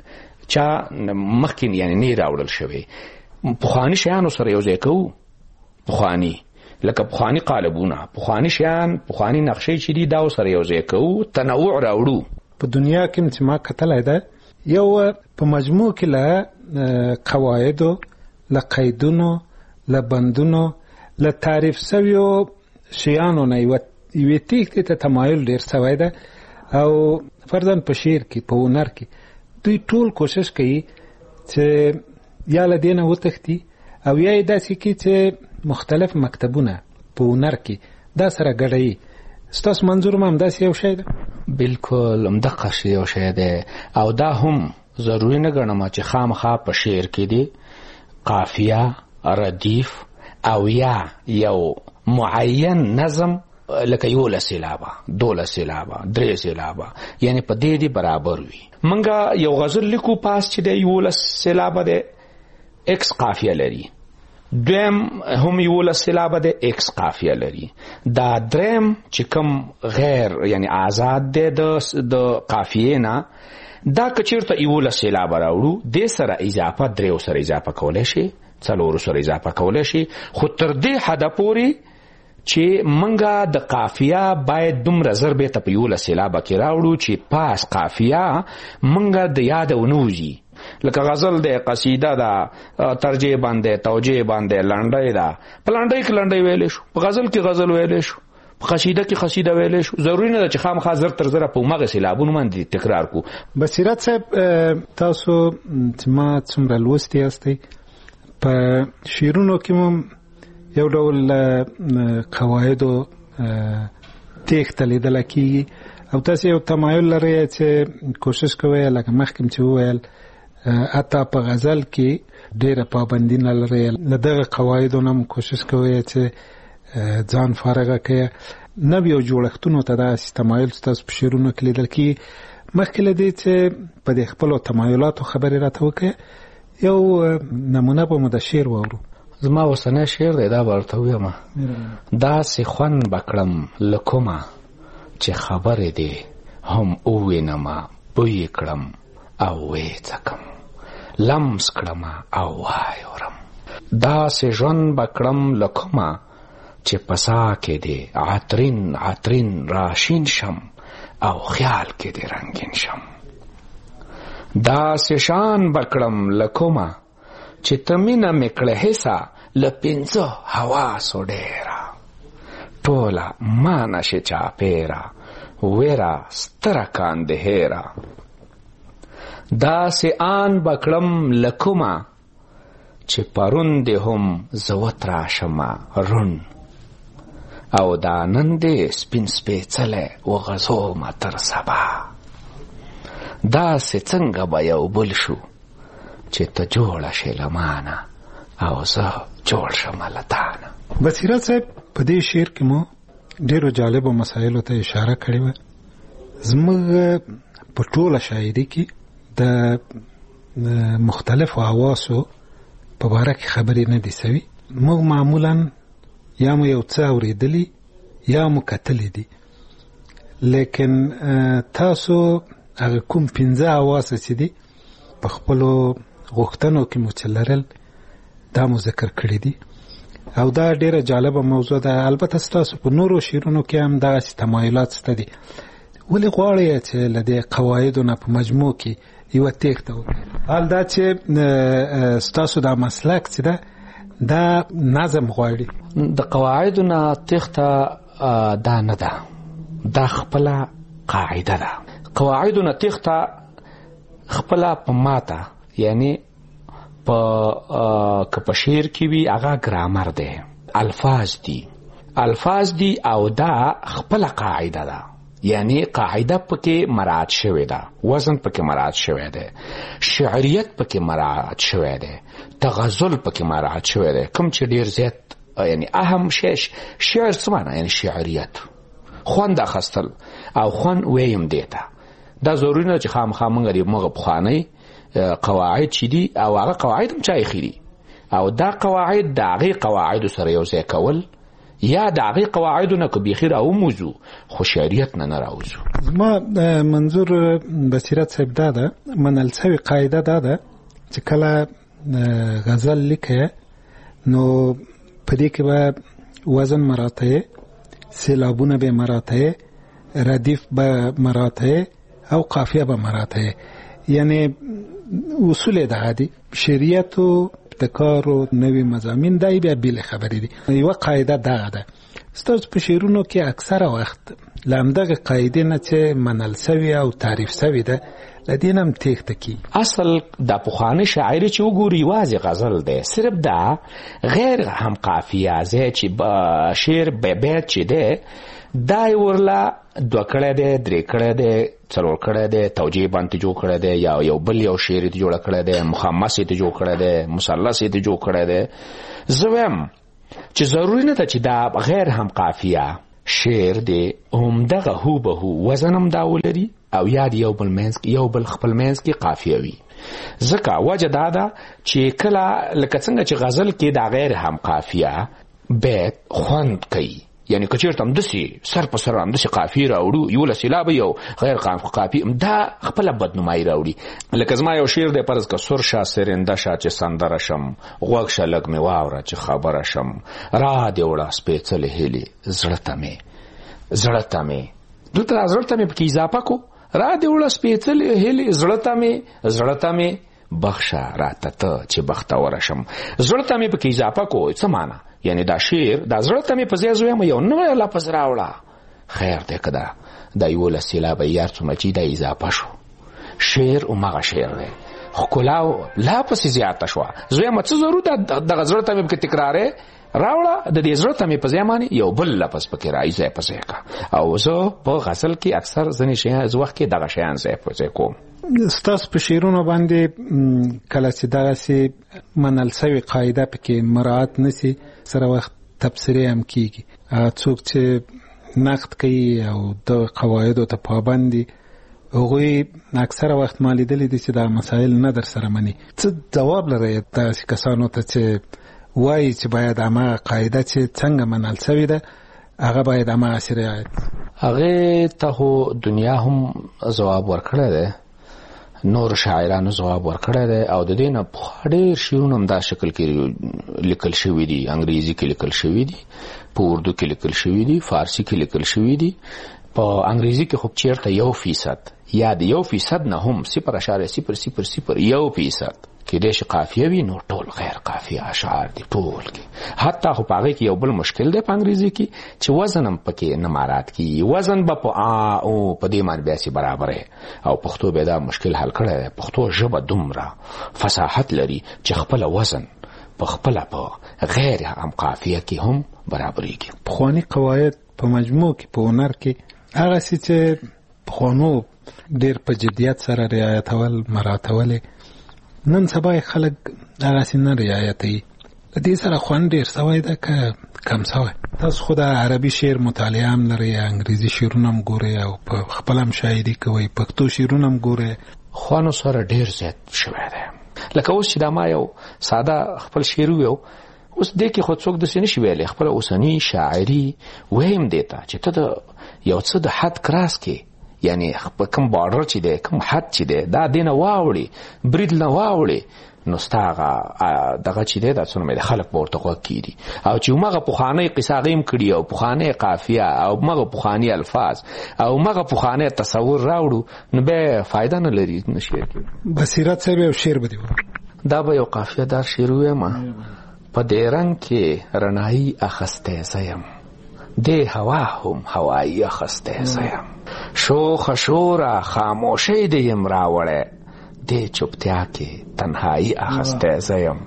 چا مخکې یعنی نه راوړل شوی. پخوانی شیانو سره یو ځای کوو، پخوانی لکه پخوانی قالبونه، پخوانی شیان، پخوانی نقشې چې دي دا سره یو ځای کوو، تنوع راوړو. په دنیا کې چې ما کتلای ده یو په مجموع کې له قواعدو، له قیدونو، له بندونو، له تعریف شویو شیانو نه یو یوې تیښتې ته تمایل ډېر شوی ده. او فرضاً په شعر کې، په هنر کې دوی ټول کوشش کوي چې یا له دې نه وتښتي او یا یې داسې کوي چې مختلف مکتبونه په هنر کې دا سره ګډوي. ستاسو منظور هم همداسې یو شی ده؟ بلکل همدغه شی یو شی دی. او دا هم ضروري نه ګڼم چې خامخا په شعر کې دی قافیه، ردیف او یا یو معین نظم لکه یوله سیلابه، دوله سیلابه، درې سیلابه، یعنی په دې دی برابر وي. منګه یو غزل لیکو پاس چې دی یوله سیلابه دی ایکس قافیه لري، دویم هم یوله سیلابه دی ایکس قافیه لري، دا دریم چې کم غیر یعنی آزاد دی د قافیه نه دا کچیرته یوله سیلابه راوړو دې سره اضافه دریو سره اضافه کولی شي، څلورو سره اضافه کولی شي، خو تر دې حده پورې چې منګه د قافیه باید دومره ضربې ته په یوله سیلابه کې راوړو چې پاس قافیه منګه د یاده ونوځي. لکه غزل دی، قصیده ده، ترجیح باندې، توجیه باندې، لنډۍ ده. په لنډۍ کې لنډۍ ویلی شو، په غزل کې غزل ویلی شو، په قصیده کې قصیده ویلی شو. ضروري نه ده چې خامخا زر تر زره په همغه سیلابونو باندې تکرار کو. بصیرت صاحب تاسو چې ما څومره لوستي یاستئ په شعرونو کې هم یو ډول قواعدو تیښته لیدله کېږي او تاسو یو تمایل لرئ چې کوشش کوئ لکه مخکې چې وویل اته په غزل کې ډېره پابندي نه لرئ له دغه قواعدو نه کوشش کوئ چې ځان فارغه کړئ نویو جوړښتونو ته داسې تمایل ستاسو په شعرونو کې لیدل کېږي. مخکې له دې چې په دې خپلو تمایلاتو خبرې راته وکړئ یو نمونه به مو د شعر واورو. زما اوسنی شعر دی دا به ورته ووایم. داسې خوند به کړم له کومه چې خبرې دې هم ووینمه بوی کړم او ویې څکم لمس کړم او وایورم. داسې ژوند به کړم له کومه چې په ساه کې دې عطرین عطرین راشین شم او خیال کې دې رنگین شم. داسې شان به کړم له کومه چې ته مینه مې کړه حصه له پنځه حواسو ډېره ټوله ما نشي چاپېره ویره ستره کاندې هېره. داسې آن به کړم له کومه چې پرون دې هم زه وتراشمه رون او دا نن دې سپین سپېڅلی وغځومه تر سبا. داسې څنګه به یو بل شو چې ته جوړه شې له مانه او زه جوړ شم له تانه. بصیرت صاحب په دې شعر کې مو ډېرو جالبو مسایلو ته اشاره کړې وه. زموږ په ټوله شاعري کې د مختلفو حواسو په باره کې خبرې نه دي سوي. موږ معمولا یا مو یو څه اورېدلي یا مو کتلي دي، لیکن تاسو هغه کوم پنځه حواس چې دي په خپلو غوښتنو کې مو چې لرل دا مو ذکر کړي دي او دا ډېره جالبه موضوع ده. البته ستاسو په نورو شعرونو کې هم دغسې تمایلات شته دي. ولې غواړئ چې له دې قواعدو نه په مجموع کې یوه تېښته وکړئ؟ حال دا چې ستاسو دا مسلک چې ده دا نظم غواړي. د قواعدو نه تېښته دا نه ده، دا خپله قاعده ده. قواعدو نه تېښته خپله په ماته یعنی په که په شعر کې وي هغه ګرامر دی، الفاظ دي الفاظ دي او دا خپله قاعده ده. یعنی قاعده پکې مراعات شوی ده، وزن پکې مراعات شوی ده، شعریت پکې مراعات شوی ده، تغزل پکې مراعات شوی ده. کوم چې ډیر زیات یعنی اهم شی شعر څه معنی یعنی شعریت، خوند اخیستل او خوند ویم دیته. دا ضروري نه چې خامخا موږ د موږ پخوانۍ قواعد چې دي او هغه قواعد هم چا ایښي دي او دا قواعد د هغې قواعدو سره یو ځای کول یا د هغې قواعدو نه که بیخي راوموځو خو شعریت نه نه راوځو. زما منظور بصیرت صاحب دا ده، منل سوې قاعده دا ده چې کله غزل لیکه نو په دې کې به وزن مراته، سیلابونه به مراته، ردیف به مراته او قافیه به مراته. یعنی اصول دغه دي. شریعت او ابتکار او نوې مضامین دای بیا بیل خبرې دي. یو قاعده دغه ده. ستاسو په شعرونو کې اکثره وخت لامدغه قاعده نه چې منل سوي او تعریف سوي ده لدینم تېښته کی. اصل د پخواني شاعر چې وګوري واځي غزل ده، صرف دا غیر هم قافیه زه چې شعر به بیت چې ده دای ورلا دوه کړه ده، درې کړه ده، څلور کړه ده، توجیه باندې جوړ کړه ده، یا یو بل یو شعر ته جوړ کړه ده، مخمس ته جوړ کړه ده، مثلث ته جوړ کړه ده. زویم چې ضروري نه ده چې دا غیر هم قافیه شعر دی همدغه هو به هو وزن هم دا ولري او یا یو بل منځ کې یو بل خپل منځ کې قافیه وي. ځکه وجه دا ده چې کله لکه څنګه چې غزل کې دا غیر هم قافیه بیت خوند کوي، یعنی که چېرته همداسې سر په سر همداسې قافیې راوړو یوله سېلابه یو غیر قافیې دا خپله بدنمایي راوړي. لکه زما یو شعر دی فرض که سور شه سرنده شه چې سندره شم، غوږ شه لږ مې واوره چې خبره شم، را دې وړه سپېڅلې هیلې زړه ته مې زړه ته مې دلته زړه ته مې پکې اضافه کو، را دې وړه سپېڅلې هیلې زړه ته مې زړه ته مې بخشه راته ته چې بختوره شم. زړه ته مې پکې اضافه کو څه معنی؟ یعنی دا شعر دا زړه ته مې په ځای زویم یو نوی لفظ راوړه، خیر دی که دا دا یولس سېلابه یار څومره چې دا اضافه شو. شعر همغه شعر دی ښکلا لا پسې زیاته شوه. زویمه څه ضرور ده دغه زړه ته مې پکې تکرارې راوړه، د دې زړه ته مې په ځای باندې یو بل لفظ پکې رایي ځای په ځای کا. او زه په غزل کې اکثر ځینې شیان وخت کې دغه شیان ځای په ځای کوم. ستاسو په شعرونو باندې کله چې دغسې منل سوې قاعده پکې مراعات نشي سره وخت تبصرې هم کېږي. څوک چې نقد کوي او د قواعدو ته پابند دي هغوی اکثره وخت ما لیدلی دي چې دا مسایل نه در سره مني. څه ځواب لرئ داسې کسانو ته چې وایي چې باید هماغه قاعده چې څنګه منل سوې ده هغه باید هماغسې رعایت؟ هغې ته خو دنیا هم ځواب ورکړی دی، نور شاعرانو ځواب ورکړی دی، او د دې نه پخوا ډېر شعرونه هم دا شکل کې لیکل شوي دي. انګریزي کې لیکل شوي دي، په اردو کې لیکل شوي دي، فارسي کې لیکل شوي دي. په انګریزي کې خو چېرته یو فیصد یا د یو فیصد نه هم صفر اشاریه صفر صفر صفر یو فیصد کېدای شي قافیه وي، نو ټول غیر قافیه اشعار دي ټول کې. حتی خو په هغې کې یو بل مشکل دی په انګریزي کې چې وزن هم پکې نه مارات کېږي. وزن به په آ او په دې باندې بیاسې برابر او پښتو بیا دا مشکل حل کړی دی. پښتو ژبه دومره فصاحت لري چې خپله وزن په خپله په غیر هم قافیه کې هم برابرېږي. پخواني قواعد په مجموع کې په هنر کې هغسې چې پخوانو ډېر په جدیت سره رعایتول مراعتولې، نن سبا یې خلک هغسې نه رعایتوي. د دې سره خوند ډېر سوی ده که کم سوی؟ تاسو خو د عربي شعر مطالعه هم لرئ، انګریزي شعرونه هم ګورئ او په خپله هم شاعري کوئ، پښتو شعرونه هم ګورئ. خوانو سره ډېر زیات شوی دی. لکه اوس چې دا ما یو ساده خپل شعر ویو، اوس دې کې خو څوک داسې نشي ویلی. خپله اوسني شاعري وایم دې ته چې ته د یو څه د حد کراس کې، یعنی په کوم بارډر چې دی، کوم حد چې دی، دا دې نه واوړې، برید نه واوړې، نو ستا هغه دغه چې دی دا څونه مې د خلک به ورته غوږ کېږي. او چې همغه پخوانۍ قصه هغې هم کړي او پخوانۍ قافیه او همغه پخواني الفاظ او همغه پخوانی تصور راوړو، نو بیا فایده نه لري نه شعر کې. بصیرت صاحب یو شعر به دې دا به یو قافیه دار شعر ویمه. په دې رنګ کې رڼایي اخستی زه یم، دې هوا هم هوایي اخستی زه یم، شوخه شوره خاموشۍ دې یم راوړی، دې چوپتیا کې تنهایی اخستی زه یم.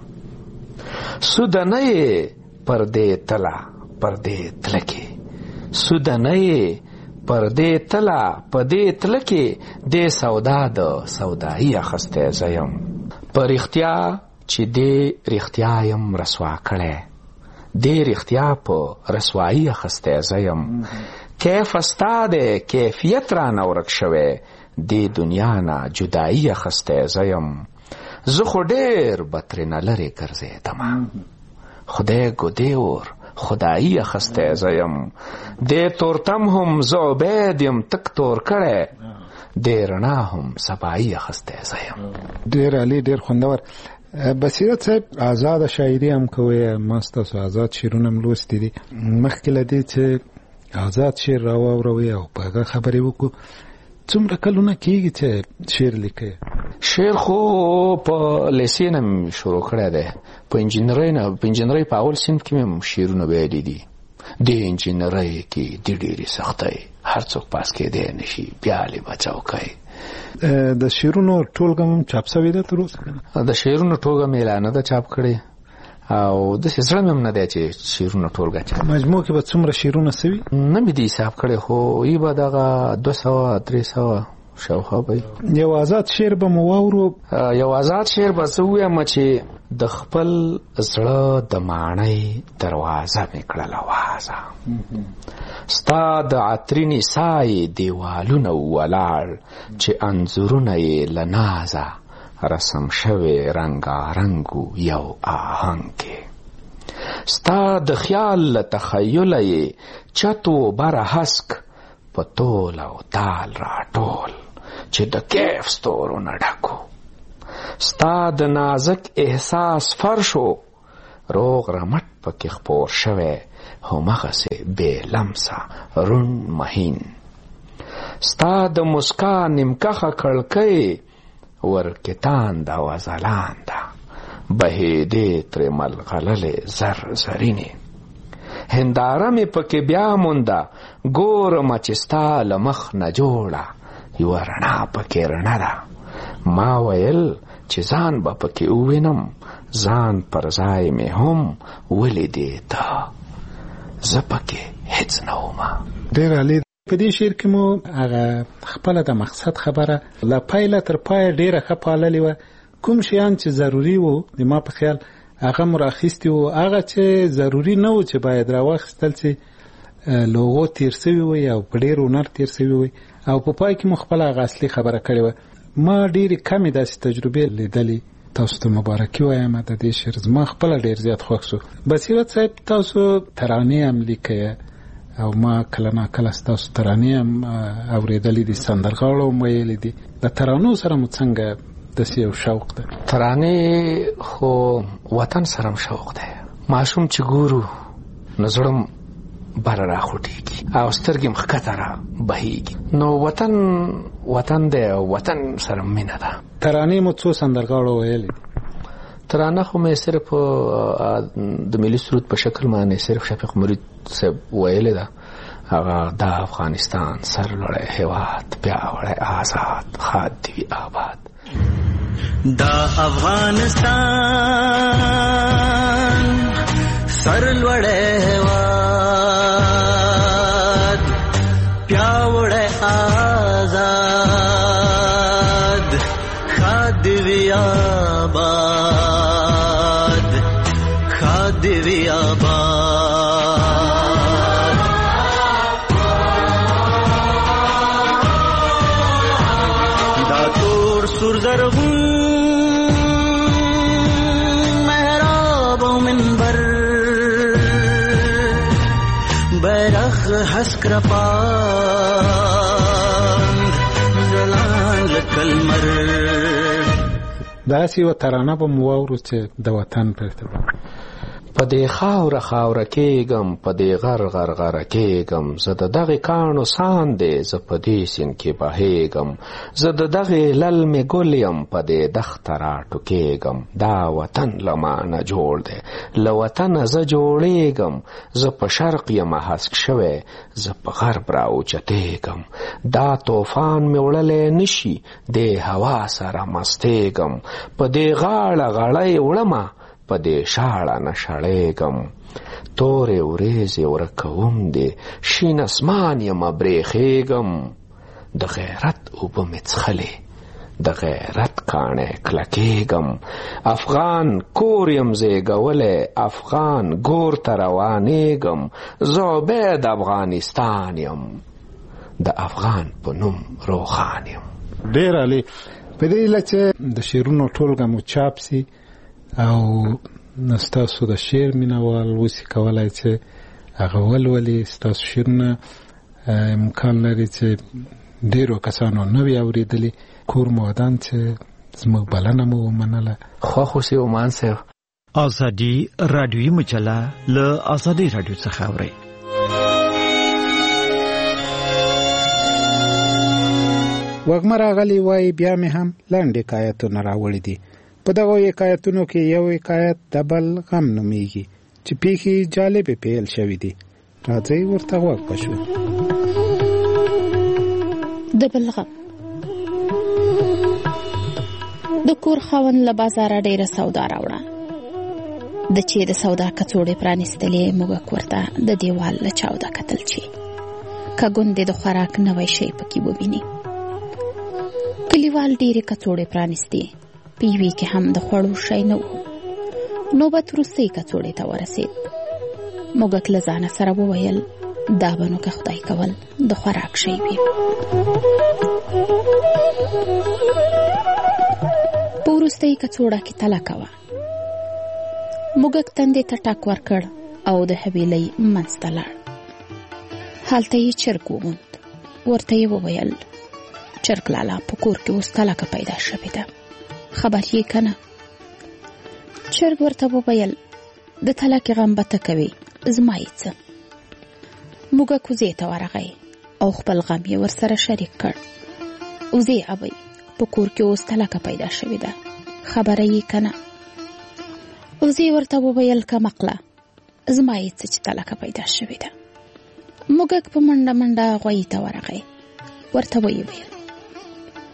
سوده نه یې پر دې تله پر دې تله کې، سوده نه یې پر دې تله په دې تله کې، دې سودا د سودایي اخستی زه یم. په رښتیا چې دې رښتیا یم رسوا کړی، دې رښتیا په رسوایي اخستی زه یم. کیف ستا دی کیفیت رانه ورک شوی، دې دنیا نه جدایي اخستی زه یم. زه خو ډېر به ترېنه لرې ګرځېدمه، خدای ګدې خدایي اخستی زه یم. دې تورتم هم زه عبید یم تک تور کړی، دې رڼا هم سبایي اخستی زه یم. ډېر عالي، ډېر خوندور. بصیرت صاحب آزاد شاعري هم کوئ، ما ستاسو آزاد شعرونه هم لوستي دي. مخکې له دې چې آزاد شعر راواوروئ او په هغه خبرې وکړو، څومره کلونه کېږي چې شعر لیکئ؟ شعر خو په لیسې نه مې شروع کړی دی. په انجینرۍ نه په انجینرۍ په اول صنف کې مې هم شعرونه ویلي دي. د انجینرۍ کې د ډېرې سختۍ هر څوک پاس کېدی نه شي، بیا لې به چوکۍ. د شعرونو ټولګه هم چاپ سوې ده تر اوسه؟ د شعرونو ټولګه مې لا نه ده چاپ کړې، او داسې زړه مې هم نه دی چې شعرونه ټولګه چاپ. مجموع کې به څومره شعرونه سوي؟ نه مې دي حساب کړی، خو یې به دغه دوه سوه درې سوه شاوخوا به. یو آزاد شعر به مو واورو. یو آزاد شعر به زه ووایم چې د خپل زړه د ماڼۍ دروازه مې کړله وازه، ستا د عطرینې سایې دیوالونه ولاړ، چې انځورونه یې له نازه رسم شوی رنګارنګو یو آهنګ کې، ستا د خیال له تخیله یې چت و بره هسک په تول او تال راټول، چې د کیف ستورو نه ډکو، ستا د نازک احساس فرشو روغ رمټ پکې خپور شوی، همغسې بې لمسه روڼ مهین، ستا د مسکا نیمکخه کړکۍ ورکتانده و ځلانده، بهېدې ترې ملغللې زر زرینې، هنداره مې پکې بیا مونده، ګورمه چې ستا له مخ نه جوړه، یوه رڼا پکې رڼه ده. ما ویل چې ځان به پکې ووینم ځان پر ځای مې هم ولیدې ته زه پکې هیڅ نه ومه. ډېر عالي. په دې شعر کې مو هغه خپله د مقصد خبره له پیله تر پایه ډېره ښه پاللې وه. کوم شیان چې ضروري وو د ما په خیال هغه مو راخیستي وو، هغه چې ضروري نه وو چې باید راواخیستل سي لوغو تیر سوي وي او په ډېر هنر تیر سوي وي، او په پای کې مو خپله هغه اصلي خبره کړې وه. ما ډېرې کمې داسې تجربې لیدلې. تاسو ته مبارکي وایم د دې شعر زما خپله ډېر زیات خوښ سو. بصیرت صاحب تاسو ترانې هم لیکئ او ما کله ناکله ستاسو ترانې هم اورېدلې دي، سندرغاړو هم ویلې دي. د ترانو سره مو څنګه داسې یو شوق ده؟ ترانې خو وطن سره هم شوق دی. ماشوم چې ګورو نو زړه بره راخوټېږي او سترګې م ښکته را بهیږي. نو وطن وطن دی او وطن سره مینه ده. ترانې مو څو سندرغاړو ویلې دي؟ ترانه خو مې صرف د ملي سرود په شکل باندې صرف شفیق مرید صاحب ویلې ده. هغه د افغانستان سرلوړی هېواد پیاوړی آزاد ښاد دې وي آباد. دا افغانستان سرلوړی هېواد پیاوړی آزاد ښاد دې وي آباد ښاد دې وي آباد. دا تور سور زرغون حسک رپاند زلان لکلمر. داسې یوه ترانه به مو واورو چې د وطن په ارتباط. په دې خاوره خاوره کېږم په دې غر غر غره کېږم زه د دغې کاڼو ساندې زه په دې سیند کې بهېږم زه د دغې للمې ګل یم په دې دښته راټوکېږم. دا وطن له مانه جوړ دی له وطنه زه جوړېږم زه په شرق یم هسک شوی زه په غرب راوچتېږم. دا طوفان مې وړلی نشي دې هوا سره مستېږم په دې غاړه غړی وړمه په دې شاړه نه شړېږم. تورې وریځې ورکوم دې شین اسمان یمه برېښېږم. د غیرت اوبه مې څښلې د غیرت کاڼی کلکېږم. افغان کور یم زیږولی افغان ګور ته روانېږم. زه عبید افغانستان یم د افغان په نوم روښان یم. ډېر عالي. په دې هیله چې د شعرونو ټولګه مو چاپ سي او ستاسو د شعر مینوال اوسي کولای چې هغه ولولي. ستاسو شعرونه امکان لري چې ډېرو کسانو نه وي اورېدلي. کور مو ودان چې زموږ بلنه مو ومنله. خوښ اوسئ عمان صاحب. ازادي راډیویي مجله له ازادي راډیو څخه اورئ. وږمه راغلی وایي بیا مې هم لنډ حکایتونه راوړي دي. په دغو حکایتونو کې یو حکایت د بل غم نومیږي چې پیښې جالبې پیل شوي دي. راځئ ورته غوږ کړو. د بل غم. د کور خاوند له بازاره ډېره سودا راوړه. د چې د سودا کڅوړې پرانیستلې موږک ورته د دیوال له چاوده کتل چې که ګوندې د خوراک نوی شی پکې وویني. کلیوال ډېرې کڅوړې پرانیستې په یوې کې هم د خوړو شی نه و. نوبت وروستۍ کڅوړې ته ورسېد. موږک له ځانه سره وویل دا به نو که خدای کول د خوراک شی وي. په وروستۍ کڅوړه کې تلکه وه. موږک تندې ته ټک ورکړ او د حویلۍ منځ ته لاړ. هلته یې چرګ وموند. ورته یې وویل چرګ لالا په کور کې اوس تلکه پیدا شوې ده، خبر یې که نه؟ چرګ ورته وویل د تلکې غم به ته کوې زما یې څه. موږک وزې ته ورغی او خپل غم یې ورسره شریک کړ. وزې ابۍ په کور کې اوس تلکه پیدا شوې ده، خبره یې که نه؟ وزې ورته وویل کمقله زما یې څه چې تلکه پیدا شوې ده. موږک په منډه منډه غویي ته ورغی. ورته ویې ویل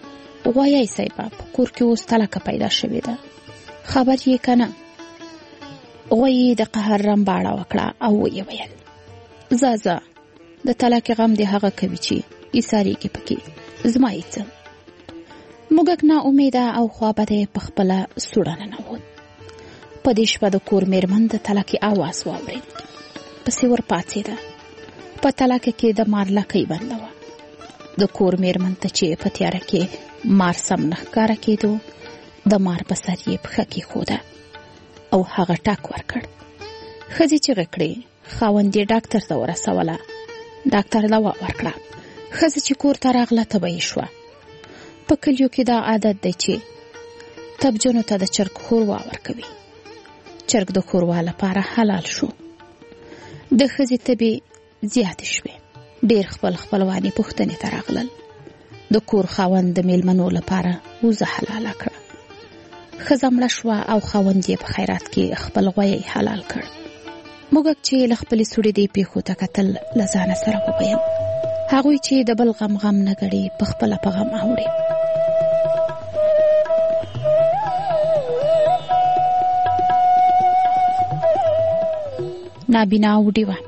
غوایي صاحب په کور کې اوس طلاقه پیدا شوې ده، خبر یې که نه؟ غوایي د قهر رمباړه وکړه او ویې ویل ځه ځه د طلاق غم دې هغه کوي چې ایسارېږي پکې، زما یې څه. موږک نا امیده او خوابده په خپله سوړه ننوت. په دې شپه د کور میرمن د طلاقې اواز واورېد، پسې ور پاڅېده. په طلاقه کې د مار لکۍ بنده وه. د کور میرمن ته چې په تیاره کې مار سم نه ښکاره کېدو، د مار په سر یې پښه کېښوده او هغه ټک ورکړ. ښځې چیغې کړې، خاوند یې ډاکټر ته ورسوله. ډاکټر دوا ورکړه. ښځه چې کور ته راغله تبه یې شوه. په کلیو کې دا عادت دی چې تبجنو ته د چرګ ښوروا ورکوي. چرګ د ښوروا لپاره حلال شو. د ښځې تبې زیاتې شوې. ډېر خپل خپلوانې پوښتنې ته راغلل. د کور خاوند د میلمنو لپاره وزه حلاله کړه. ښځه مړه شوه او خاوند یې په خیرات کې خپل غویی حلال کړ. موږک چې له خپلې سوړې دې پیښو ته کتل له ځانه سره وویل هغوی چې د بل غم غم نه ګړي په خپله په غم اوړي. نابینا وډی وه.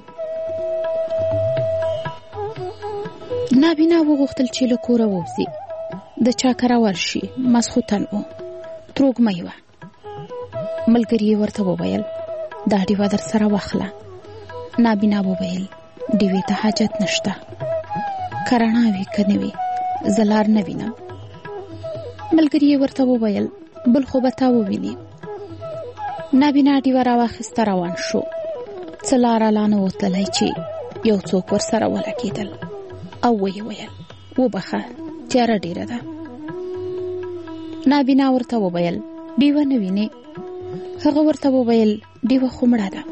نابینا وغوښتل چې له کوره ووځي. د چا کره ورشي. ماسخوتن و. تروږمۍ وه. ملګري یې ورته وویل دا ډیوه در سره واخله. نابینا وویل ډیوې ته حاجت نشته، که رڼا وي که نه وي زه لار نه وینم. ملګري یې ورته وویل بل خو به تا وویني. نابینا ډیوه راواخیسته، روان شو. څه لاره لا نه وتللی چې یو څوک ورسره ولګېدل او ویې ویل وبخه تیاره ډیره ده. نابینا ورته وویل ډیوه نه وینې؟ هغه ورته وویل ډیوه خو مړه ده.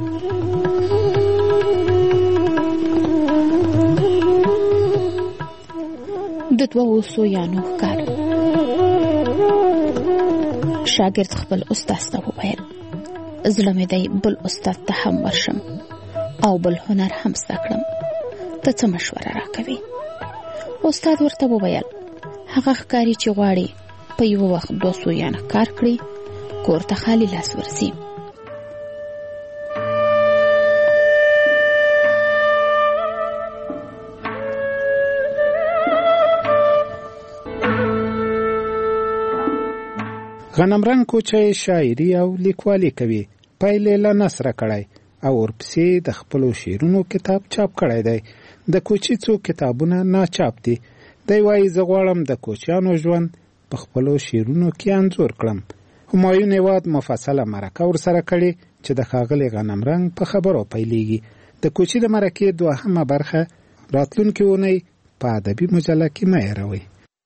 د دوو سویانو ښکار. شاګرد خپل استاد ته وویل زړه مې دی بل استاد ته هم ورشم او بل هنر هم زده کړم، ته څه مشوره راکوي؟ استاد ورته وویل هغه ښکاري چې غواړي په یو وخت دوه سویان ښکار کړي کور ته خالی لاس ورځي. غنمرنګ کوچی شاعري او لیکوالي کوي. پایلې له نثر کړی او ورپسې د خپلو شعرونو کتاب چاپ کړی دی. د کوچي څو کتابونه ناچاپ دي. دی وایي زه غواړم د کوچیانو ژوند په خپلو شعرونو کې انځور کړم. همایون هیواد مفصله مرکه ورسره کړې چې د ښاغلي غنمرنګ په خبرو پیلېږي. د کوچي د مرکې دوهمه برخه راتلونکې اونۍ په ادبي مجله کې مه هېروئ.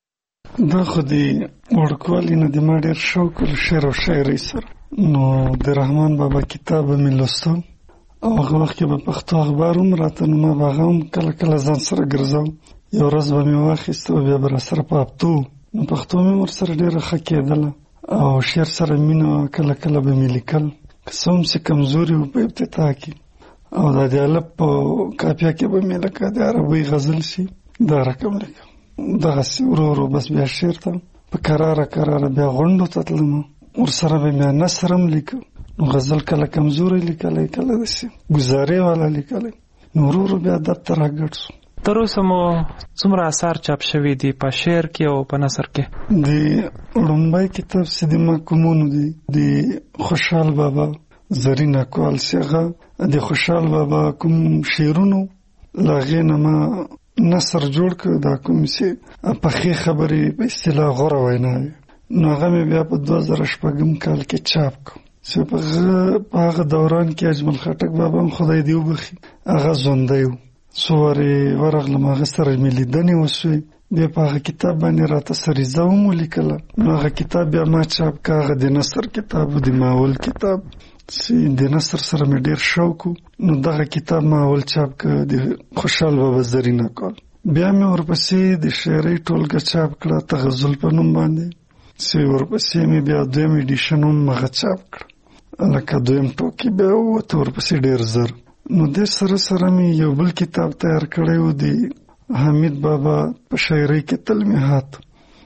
دا خو د وړوکوالي نه د ما ډېر شوق له شعر او شاعرۍ سره. نو د رحمان بابا کتاب به مې لوستو او هغه وخت کې به پښتو اخبار هم راته، نو ما به هغه هم کله کله ځان سره ګرځاو. یو ورځ به مې واخیست او بیا به راسره په هفتو نو پښتو مې ورسره ډېره ښه کېدله او شعر سره مینه کله کله به مې لیکل، که څه هم چې کمزوري و په ابتدا کې. او دا د الف په کاپیه کې به مې لکه د عربۍ غزل شي دا رقم لیکم. دغسې ورو ورو بس بیا شعر ته په کراره کراره بیا غونډو ته تلم، ورسره به بیا نثر هم لیکم. نو غزل کله کمزوری لیکلی، کله داسې ګزارې والا لیکلی. نو ورو ورو بیا ادب ته راګډ شو. تر اوسه مو څومره اثار چاپ شوي دي په شعر کې او په نثر کې؟ د لومړی کتاب چې د محکومونو دی د خوشحال بابا زرین اکوال څخه د خوشحال بابا کوم شعرونو له هغې نه ما نثر جوړ کړ. دا کوم چې پخې خبرې په اصطلاح غوره ویناوې، نو هغه مې بیا په دوه زره شپږم کال کې چاپ کړ. چې په هغه دوران کې اجمل خټک بابا هم خدای دې وبخي هغه ژوندی و. څو وارې ورغلم هغه سره مې لیدنې وشوې. بیا په هغه کتاب باندې راته سریزه هم ولیکله. نو هغه کتاب بیا ما چاپ کړ. هغه د نثر کتاب و، د ماول کتاب چې د نثر سره مې ډېر شوق و. نو دغه کتاب ما اول چاپ کړ د خوشحال بابا زرین اکوال. بیا مې ورپسې د شعرۍ ټولګه چاپ کړه تغزل په نوم باندې، چې ورپسې مې بیا دویم ایډیشن هم هغه چاپ کړ. لکه دویم ټوکې بیا ووته ورپسې ډېر زر. نو دې سره سره مې یو بل کتاب تیار کړی و د حمید بابا په شاعرۍ کې تلمیحات.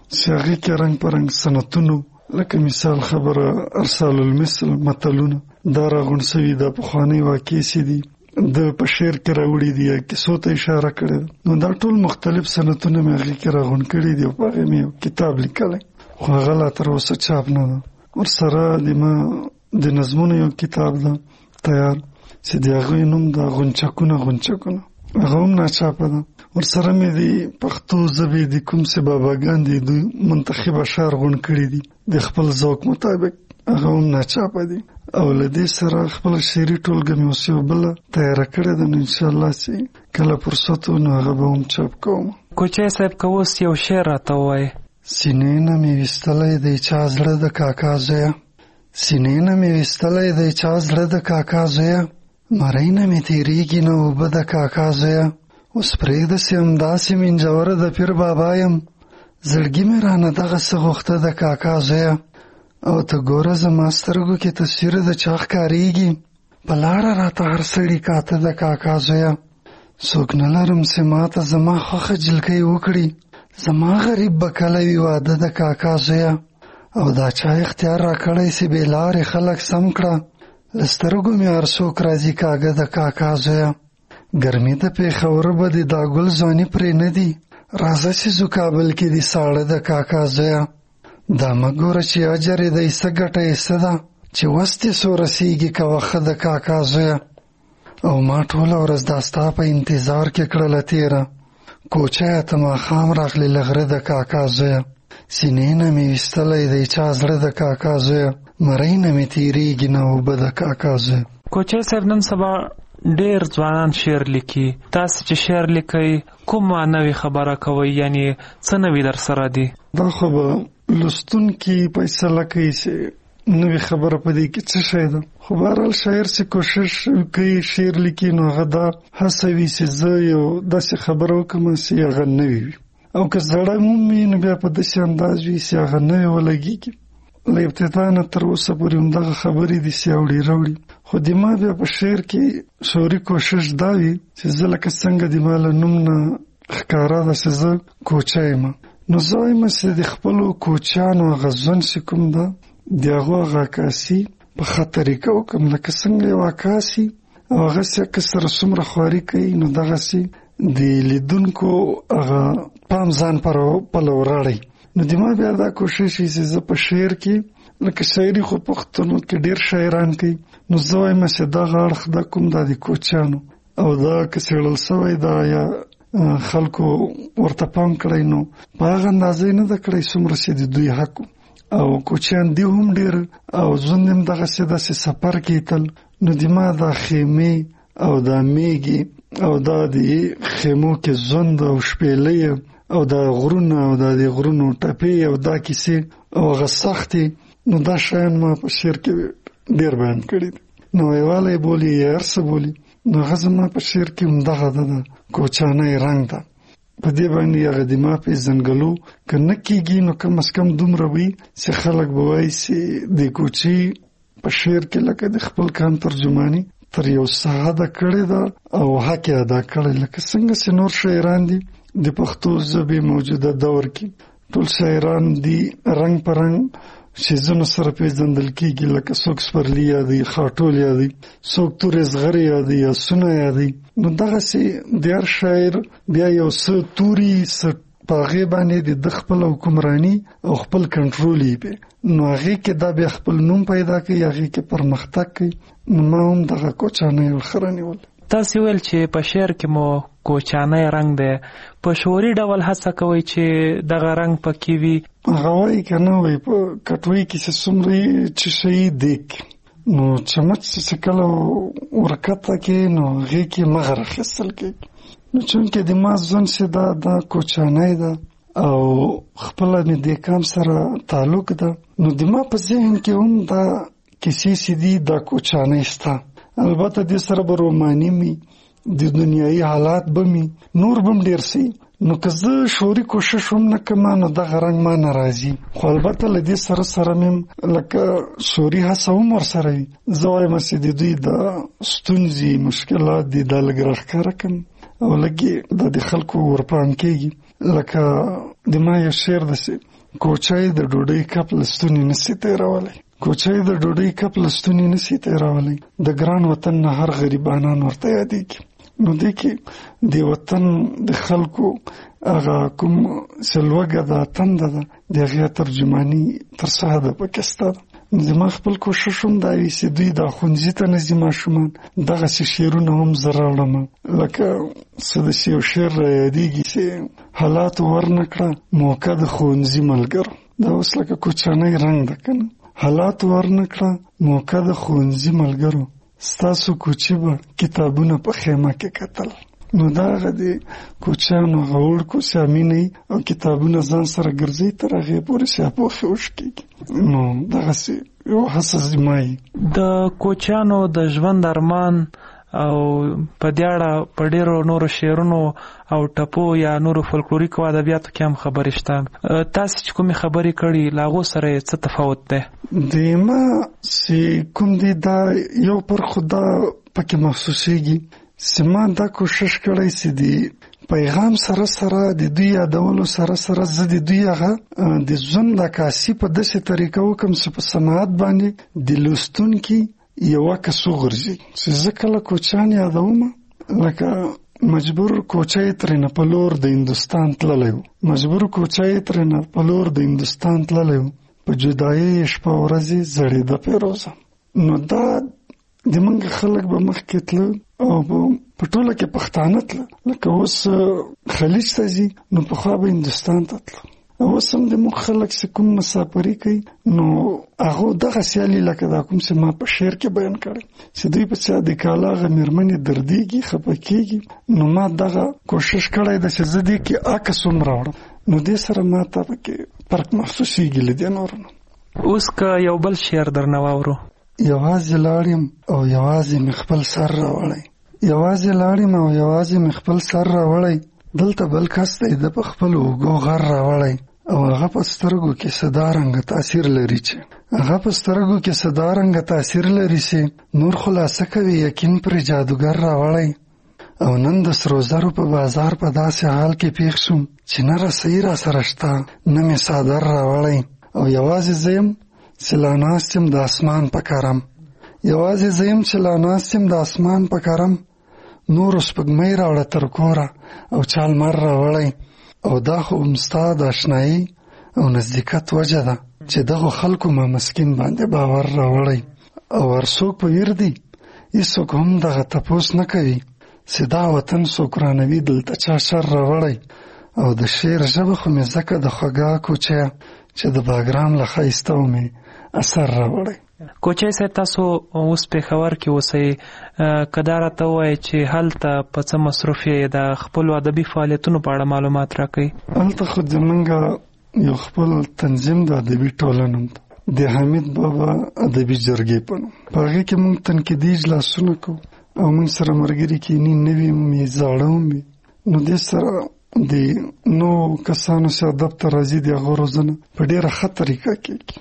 چې هغې کې رنګ په رنګ صنعتونو لکه مثال خبره ارسال المثل متلونه دا راغونډ سوي دا پخوانۍ واقعې چې دي د په شعر کې راوړي دي یا کیسو ته اشاره کړې ده نو دا ټول مختلف صنعتونه مې هغې کې راغونډ کړي دي او په هغې مې یو کتاب لیکلی خو هغه لا تر اوسه چاپ نه ده. ورسره د ما د نظمونو یو کتاب ده تیار چې د هغوی نوم ده غونچکونه غونچکونه هغه هم ناچاپه ده. ورسره مې د پښتو ژبې د کوم څه باباګان دي دوی منتخب اشعار غونډ کړي دي د خپل ذوق مطابق هغه هم ناچاپه دي او له دې سره خپله شعري ټولګه مې اوس یو بله تیاره کړې ده نو انشاءالله چې کله فرصت و نو هغه به هم چاپ کوم. کوچی صاحب که اوس یو شعر راته ووایې. سینې نه مې ویستلی دی چا زړه د کاکا زویه سینې نه مې ویستلی دی چا زړه د کاکا زویه مرۍ نه مې تېرېږي نه اوبه د کاکا زویه اوس پرېږده چې همداسې منجوره د پیر بابا یم زړګي مې رانه دغسې غوښته د کاکا زویه او ته ګوره زما سترګو کې تصویر د چا ښکارېږي په لاره راته هر سړي کاته د کاکا زویه څوک نه لرم چې ماته زما خوښه جلکۍ وکړي زما غریب به کله وي واده د کاکا زویه او دا چا اختیار را کړی چې بې لارې خلک سم کړه له سترګو مې هر څوک راځي کاږه د کاکا زویه ګرمي د پېښوره به دې دا ګل ځواني پرې نه دي راځه چې ځو کابل کې دي ساړه د کاکا زویه دا مه ګوره چې اجر یې دی څه ګټه یې څه ده چې وس دې څو رسېږي کوه ښه د کاکا زویه او ما ټوله ورځ دا ستا په انتظار کې کړله تېره کوچیه ته ماښام راغلی له غره د کاکا زویه سینې نه مې ویستلی دی چا زړه د کاکا زویه مرۍ نه مې تېرېږي نه اوبه د کاکا زویه. کوچی صاحب نن سبا ډېر ځوانان شعر لیکي تاسې چې شعر لیکئ کومه نوې خبره کوئ یعنې څه نوي در سره دي؟ دا خو به لوستونکي فیصله کوي چې نوې خبره په دې کې څه شی ده خو بهرحال شاعر چې کوشش کوي شعر لیکي نو هغه دا هڅه وي چې زه یو داسې خبره وکړم چې هغه نوې وي او که زړه هم وي نو بیا په داسې انداز وي چې هغه نوې ولګېږي. له ابتدا نه تر اوسه پورې همدغه خبرې دي چې اوړي راوړي خو د ما بیا په شعر کې شعوري کوشش دا وي چې زه لکه څنګه د ما له نوم نه ښکاره ده چې زه کوچی یم نو زه وایم چې د خپلو کوچیانو هغه ژوند چې کوم ده د هغو هغه عکاسي په ښه طریقه وکړم لکه څنګه یو عکاسي او هغسې که سره څومره خواري کوي نو دغسې د لیدونکو هغه پام ځان پر پلو راړی نو د ما بیا دا کوشش وي چې زه په شعر کې لکه شاعري خو پښتنو کې ډېر شاعران کوي نو زه وایم چې دغه اړخ دا کوم دا د کوچیانو او دا که څېړل سوی دا یا خلکو ورته پام کړی نو په هغه اندازه یې نه ده کړی څومره چې د دوی حق او کوچیان دی هم ډېر او ژوند هم دغسې داسې سفر کې تل نو د ما دا خیمې او دا میږي او دا د خیمو کې ژوند او شپېلۍ او دا غرونه او دا د غرونو ټپې او دا کیسې او هغه سختې نو دا شیان ما په شعر کې ډېر بیان کړي دي نویوالی بولي یا هر څه بولي نو هغه زما په شعر کې همدغه ده د کوچانۍ رنګ ده په دې باندې هغه د ما پېژنګلو که نه کېږي نو کم از کم دومره وي چې خلک به وایي چې د کوچي په شعر کې لکه د خپل کام ترجماني تر یو څه حده کړې ده او حق یې ادا کړی لکه څنګه چې نور شاعران دي د پښتو ژبې موجوده دور کې ټول شاعران دي رنګ په رنګ شیزونو سره پیژندل کېږي لکه څوک سپرلي یادوي خاټول یادوي څوک تورې زغرې یادوي یا سونه یادوي نو دغسې د هر شاعر بیا یو څه توري څه په هغې باندې د ده خپل حکمراني او خپل کنټرول یې پې نو هغې کې دا بیا خپل نوم پیدا کوي هغې کې پرمختګ کوي نو ما هم دغه کوچانۍ ورخره نیول. تاسې ویل چې په شعر کې مو کوچانۍ رنګ دی په شعوري ډول هڅه کوئ چې دغه رنګ پکې وي هغه وایي که نه وایي په کټوۍ کې چې څومره چې شی دیګ نو چمچ چې کله ورکته کې نو هغې کې مغر اخیستل کېږي نو چونکې د ما ژوند چې دا دا کوچانۍ ده او خپله مې دې کام سره تعلق ده نو د ما په ذهن کې هم دا کیسې چې دي دا کوچانۍ شته البته دې سره به روماني مي د دنیایي حالات به مي نور به م ډېر سي نو که زه شعوري کوشش هم نه کوم نو دغه رنګ ما نه راځي خو البته له دې سره سره مې لکه شعوري هڅه هم ورسره وي زه وایم چې د دوی د ستونزې مشکلات دي دا لږ راښکاره کړم او لږ دا د خلکو ورپام کېږي لکه د ما یو شعر داسې کوچای د ډوډۍ کپ لستونی نسی تیرولی کوچای د ډوډۍ کپ لستونی نسی تیرولی د ګران وطن نه هر غریبانان ورته یادېږي. نو دې کې د وطن د خلکو هغه کوم سلوګه ده تنده ده د هغې ترجماني تر څه حده پکې شته ده. زما خپل کوشش هم دا وي چې دوی دا ښوونځي ته نه ځي ماشومان دغسې شعرونه هم زه راوړم لکه څه داسې یو شعر را یادېږي چې حالاتو ورنه کړه موقع د ښوونځي ملګرو. دا اوس لکه کوچنی رنګ ده که نه. حالاتو ورنه کړه موقع د ښوونځي ملګرو ستاسو کوچي به کتابونه په خیمه کې کتل. نو دا هغه د کوچیانو هغه وړکو سیامینې او کتابونه ځان سره ګرځوي تر هغې پورې سیاپوښې وشکېږي. نو دغسې یو هڅه زما یي د کوچیانو د ژوند ارمان او په دې اړه په ډېرو نورو شعرونو او ټپو یا نورو فولکلوریکو ادبیاتو کې هم خبرې شته. تاسې چې کومې خبرې کړي له هغو سره یې څه تفاوت دی؟ د ما چې کوم دی دا یو پر خو دا پکې محسوسېږي چې ما دا کوشش کړی چې د پیغام سره سره د دوی یادولو سره سره زه د دوی هغه د ژوند عکاسي په داسې طریقه وکړم چې په صنعت باندې د لوستونکي یوه کس وغورځي. چې زه کله کوچیان یادوم لکه مجبور کوچی ترېنه په لور د هندوستان تللی و مجبور کوچی ترېنه په لور د هندوستان تللی و په جدایۍ شپه ورځې زړېده پیروزه. نو دا د موږ خلک به مخکې تله او په ټوله کې پښتانه تله لکه اوس خلیج ته ځي نو پخوا به هندوستان ته تله. اوس هم د موږ خلک چې کوم مسافري کوي نو هغه دغه سیالي لکه دا کوم چې ما په شعر کې بیان کړی چې دوی په څه د کالا هغه مېرمنې دردېږي خفه کېږي. نو ما دغه کوشش کړی ده چې زه دې کې عکس هم راوړم. نو دې سره ما ته پکې فرق محسوسېږي له دې نورو نه. اوس که یو بل شعر درنه واورو. یوازې لاړم او یوازې مې خپل سر راوړی یوازې لاړم او یوازې مې خپل سر راوړی دلته بل کس دی د په خپل اوږو غر راوړی او هغه په سترګو کې صدا رنګه تاثیر لري چې هغه په سترګو کې صدا رنګه تاثیر لري چې نور خلاصه کوي یقین پر جادوګر راوړی او نن د سرو زرو په بازار په داسې حال کې پیښ شوم چې نه رسۍ را سره شته نه مې څادر راوړی او یوازې زه یم چې لا ناست یم د اسمان په کرم یوازې زه یم چې لا ناست یم د اسمان په کرم نورو سپږمۍ راوړه تر کوره او چال مر راوړی او دا خو هم ستا د اشنایي او نزدېکت وجه ده چې دغو خلکو ما مسکین باندې باور راوړی او هر څوک په ویر دی هېڅوک هم دغه تپوس نه کوي چې دا وطن څوک رانوي دلته چا شر راوړی او د شعر ژبه خو مې ځکه د خوږه کوچیه چې د باګرام له ښایسته و مې اثر راوړی. کوچی صاحب تاسو اوس پېښور کې اوسئ که دا راته ووایئ چې هلته په څه مصروف یې د خپلو ادبي فعالیتونو په اړه معلومات راکوئ. هلته خو زمونږ یو خپل تنظیم د ادبي ټولنه د حمید بابا ادبي جرګې په نوم په هغې کې موږ تنقیدي اجلاسونه کوو او موږ سره ملګري کیني نوي هم وي زاړه هم وي. نو دې سره د نو کسانو چې ادب ته راځي د هغو روزنه په ډېره ښه طریقه کېږي.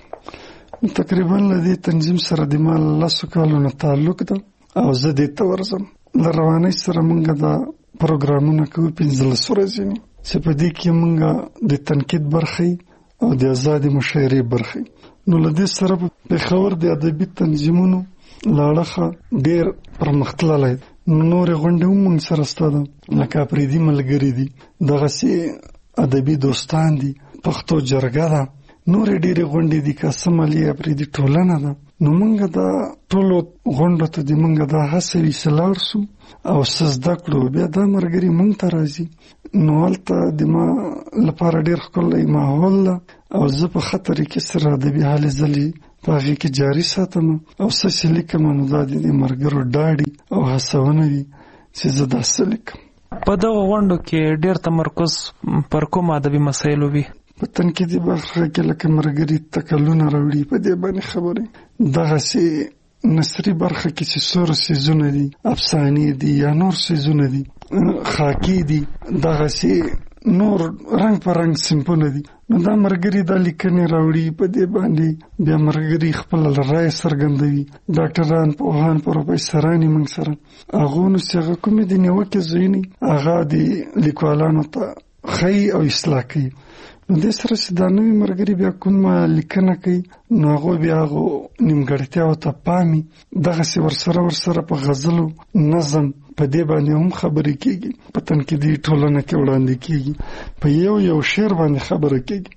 تقریبا له دې تنظیم سره د ما لسو کالو نه تعلق ده او زه دې ته ورځم. له روانۍ سره موږ دا پروګرامونه کوو پنځلس ورځې چې په دې کې موږ د تنقید برخې او د ازادې مشاعرې برخې. نو له دې سره په پېښور د ادبي تنظیمونو له اړخه ډېر پرمختللی دی. نورې غونډې هم موږ سره شته ده لکه اپرېدي ملګري دي دغسې ادبي دوستان دي پښتو جرګه ده نورې ډېرې غونډې دي که څه مالي اپرېدي ټولنه ده. نو موږ دا ټولو غونډو ته د موږ دا هڅه وي چې لاړ شو او څه زده کړو بیا دا ملګري موږ ته راځي. نو هلته د ما لپاره ډېر ښکلی ماحول ده او زه په ښه طریقې سره ادبي هلې ځلې په هغې کې جاري ساتم او څه چې لیکم نو دا د دې ملګرو ډاډي او هڅونه وي چې زه دا څه لیکم. په دغو غونډو کې ډېر تمرکز پر کوم ادبي مسایلو وي؟ په تنقیدي برخه کې لکه ملګري تکلونه راوړي په دې باندې خبرې دغسې نثري برخه کې چې څومره څیزونه دي افسانې دي یا نور څیزونه دي خاکي دي دغسې نور رنګ په رنګ صنفونه دي. نو دا ملګري دا لیکنې راوړي په دې باندې بیا ملګري خپل رایه څرګندوي. ډاکټران پوهان پروفیسران یې موږ سره هغو نو چې هغه کومې د نیوکې ځایونه هغه د لیکوالانو ته ښیي او اصلاح کوي. د سره چې دا نوی مرګري بیا کومه لیکنه کوي نو هغه بیا هغه نیمګړتیاو ته پامي دغسې ورسره ورسره په غزلو نظم په دې باندې هم خبرې کېږي په تنقیدي ټولنه کې وړاندې کېږي په یو یو شعر باندې خبره کېږي.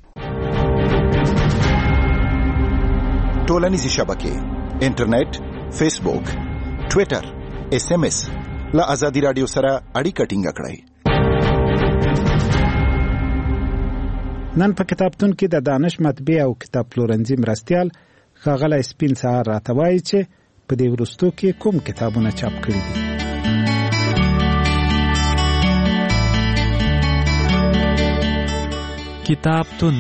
ټولنیزې شبکې انټرنیټ، فیسبوک، ټویټر، اس ام اس له ازادي راډیو سره اړیکه ټینګه کړئ. نن په کتابتون کې د دانش مطبع او کتاب پلورنځي مرستیال ښاغلی سپین سهار راته وایي چې په دې وروستو کې کوم کتابونه چاپ کړي دي. کتابتون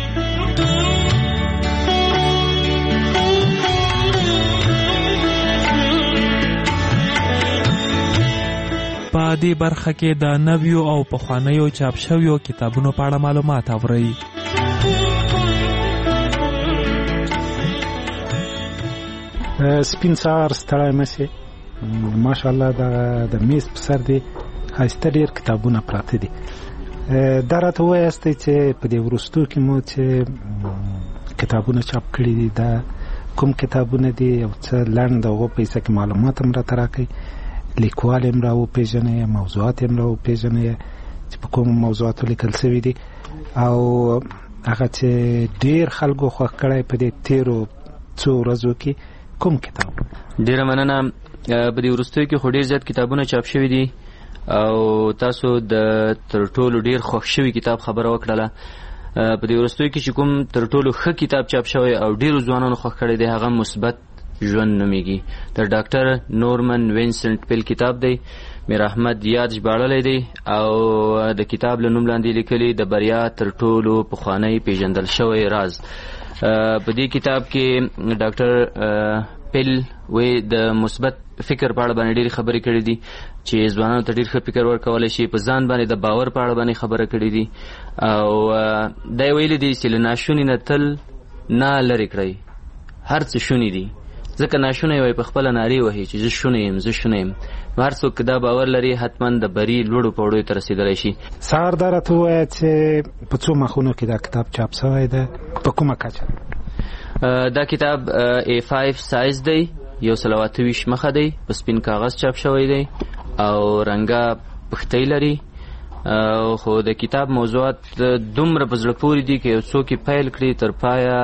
په دې برخه کې د نویو او پخوانیو چاپ شویو کتابونو په اړه معلومات اورئ. سپین سهار ستړی مه سې، ماشاءالله د میز په سر دی ښایسته ډېر کتابونه پراته دي. دا راته ووایاستئ چې په دې وروستو کې مو چې کتابونه چاپ کړي دي دا کوم کتابونه دي او څه لنډ د هغو په حصه کې معلومات هم راته راکړئ. لیکوال هم را وپېژنئ، موضوعات هم را وپېژنئ چې په کومو موضوعاتو لیکل سوي دي او هغه چې ډېر خلکو خوښ کړی په دې تېرو څو ورځو کې کوم کتاب. ډېره مننه. په دې وروستیو کې خو ډېر زیات کتابونه چاپ شوي دي او تاسو د تر ټولو ډېر خوښ شوي کتاب خبره وکړله. په دې وروستیو کې چې کوم تر ټولو ښه کتاب چاپ شوی او ډېرو ځوانانو خوښ کړی دی هغه مثبت ژوند نومیږي. د ډاکټر نورمن وینسنټ پیل کتاب دی. میر احمد یاد ژباړلی دی او د کتاب له نوم لاندې لیکلي د بریا تر ټولو پخوانی پیژندل شوی راز. په دې کتاب کې ډاکټر پیل وی د مثبت فکر په اړه باندې ډېرې خبرې کړې دي چې ځوانانو ته ډېر ښه فکر ورکولی شي. په ځان باندې د باور په اړه باندې خبره کړې دي او دا یې ویلي دي چې له ناشوني نه تل نه لرې کړئ. هر څه شوني دي ځکه ناشونی وای په خپله نارې وهي چې زه شونی یم زه شونی یم. هر څوک دا باور لري حتما د بري لوړو پوړیو ته رسېدلی شي. سهار دا راته ووایه چې په څو مخونو کې دا کتاب چاپ شوی ده، په کومه کچه؟ دا کتاب ای فایو سایز دی، یو سل او اته ویشت مخه دی، په سپین کاغذ چاپ شوی دی او رنګه پښتۍ لري. خو د کتاب موضوعات دومره په زړه پورې دي که یو څوک یې پیل کړي تر پایه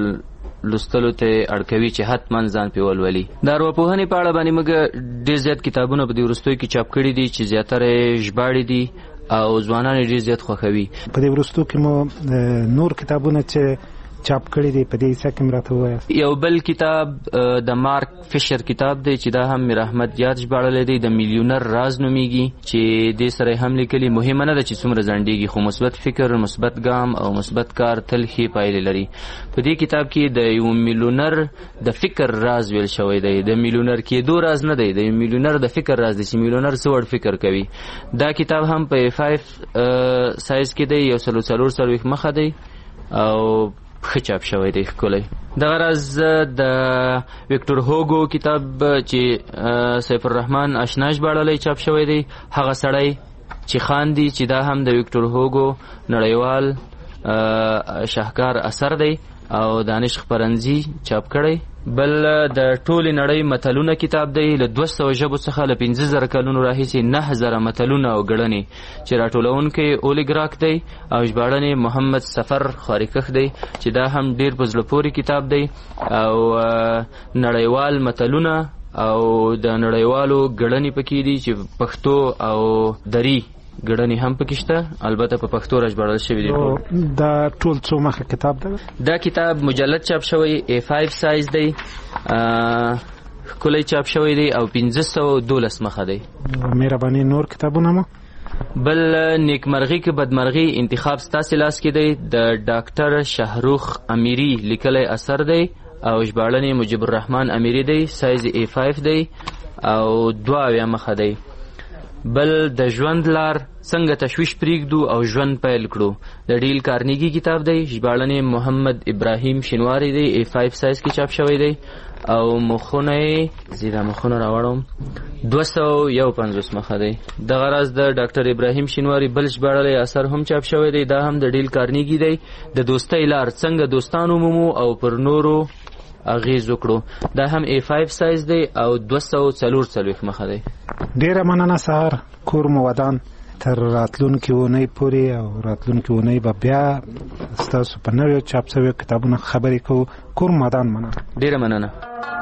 لوستلو ته اړکوي چې حتما ځان پې ولولي. د ارواپوهنې په اړه باندې موږ ډېر زیات کتابونه په دې وروستیو کې چاپ کړي دي چې زیاتره یې ژباړي دي او ځوانان یې ډېر زیات خوښوي. په دې وروستو کې مو نور کتابونه چې چاپ کړي دي په دې حصه کې راته ووایاست. یو بل کتاب د مارک فشر کتاب دی چې دا هم میر احمد یاد ژباړلی دی، د میلیونر راز نومیږي چې دې سره هم لیکلي. مهمه نه ده چې څومره ځنډېږي خو مثبت فکر، مثبت ګام او مثبت کار تل ښې پایلې لري. په دې کتاب کې د یو میلیونر د فکر راز ویل شوی دی. د میلیونر کېدو راز نه دی، د میلیونر د فکر راز دی چې میلیونر څه وړ فکر کوي. دا کتاب هم په فایو سایز کې دی، یو سلو څلور څلوېښت مخه دی او ښه چاپ شوی دی، ښکلی. دغه راز د ویکټور هوګو کتاب چې سیف الرحمن اشنا ژباړلی چاپ شوی دی، هغه سړی چې خاندي، چې دا هم د ویکټور هوګو نړیوال شاهکار اثر دی او دانش خپرنځي چاپ کړی. بل د ټولې نړۍ متلونه کتاب دی، له دوه سوه ژبو څخه له پنځه زره کلونو راهیسې نهه زره متلونه او ګړنې چې راټولونکی اولیګراک دی او ژباړنې محمد سفر خاریکښ دی چې دا هم ډېر په زړه پورې کتاب دی او نړیوال متلونه او د نړیوالو ګړنې پکې دي چې پښتو او دری ګړنې هم پکې شته، البته په پښتو راژباړل شوي دي. دا ټول څو مخه کتاب ده؟ دا کتاب مجلد چاپ شوی، ای فایو سایز دی، ښکلی چاپ شوی دی او پنځه سوه دولس مخه دی. مهرباني نور کتابونه مو؟ بل نیکمرغي که بدمرغي انتخاب ستاسې لاس کې دی، د ډاکټر شهروخ امیری لیکلی اثر دی او ژباړنې مجیب الرحمن امیری دی، سایز ای فایو دی او دوه اویا مخه دی. بل د ژوند لار څنګه تشویش پریږدو او ژوند پیل کړو، د ډیل کارنیګي کتاب دی، ژباړنې محمد ابراهیم شینواری دی، ای فایو سایز کې چاپ شوی دی او مخونه یې زیرا مخونه راوړم دوه سوه یو پنځوس مخه دی. دغه راز د ډاکټر ابراهیم شینواري بل ژباړلی اثر هم چاپ شوی دی. دا هم د ډیل کارنیګي دی. د دوستۍ لار څنګه دوستان ومومو او پر نورو اغیز وکړو. دا هم ای فایو سایز دی او دوه سوه څلور څلوېښت مخه دی. ډیره مننه سهار کور مو ودان. تر راتلونکي اونۍ پورې او راتلونکي اونۍ به بیا ستاسو په نویو چاپ شویو کتابونو خبرې کوو. کور مو ودان. مننه. ډیره مننه.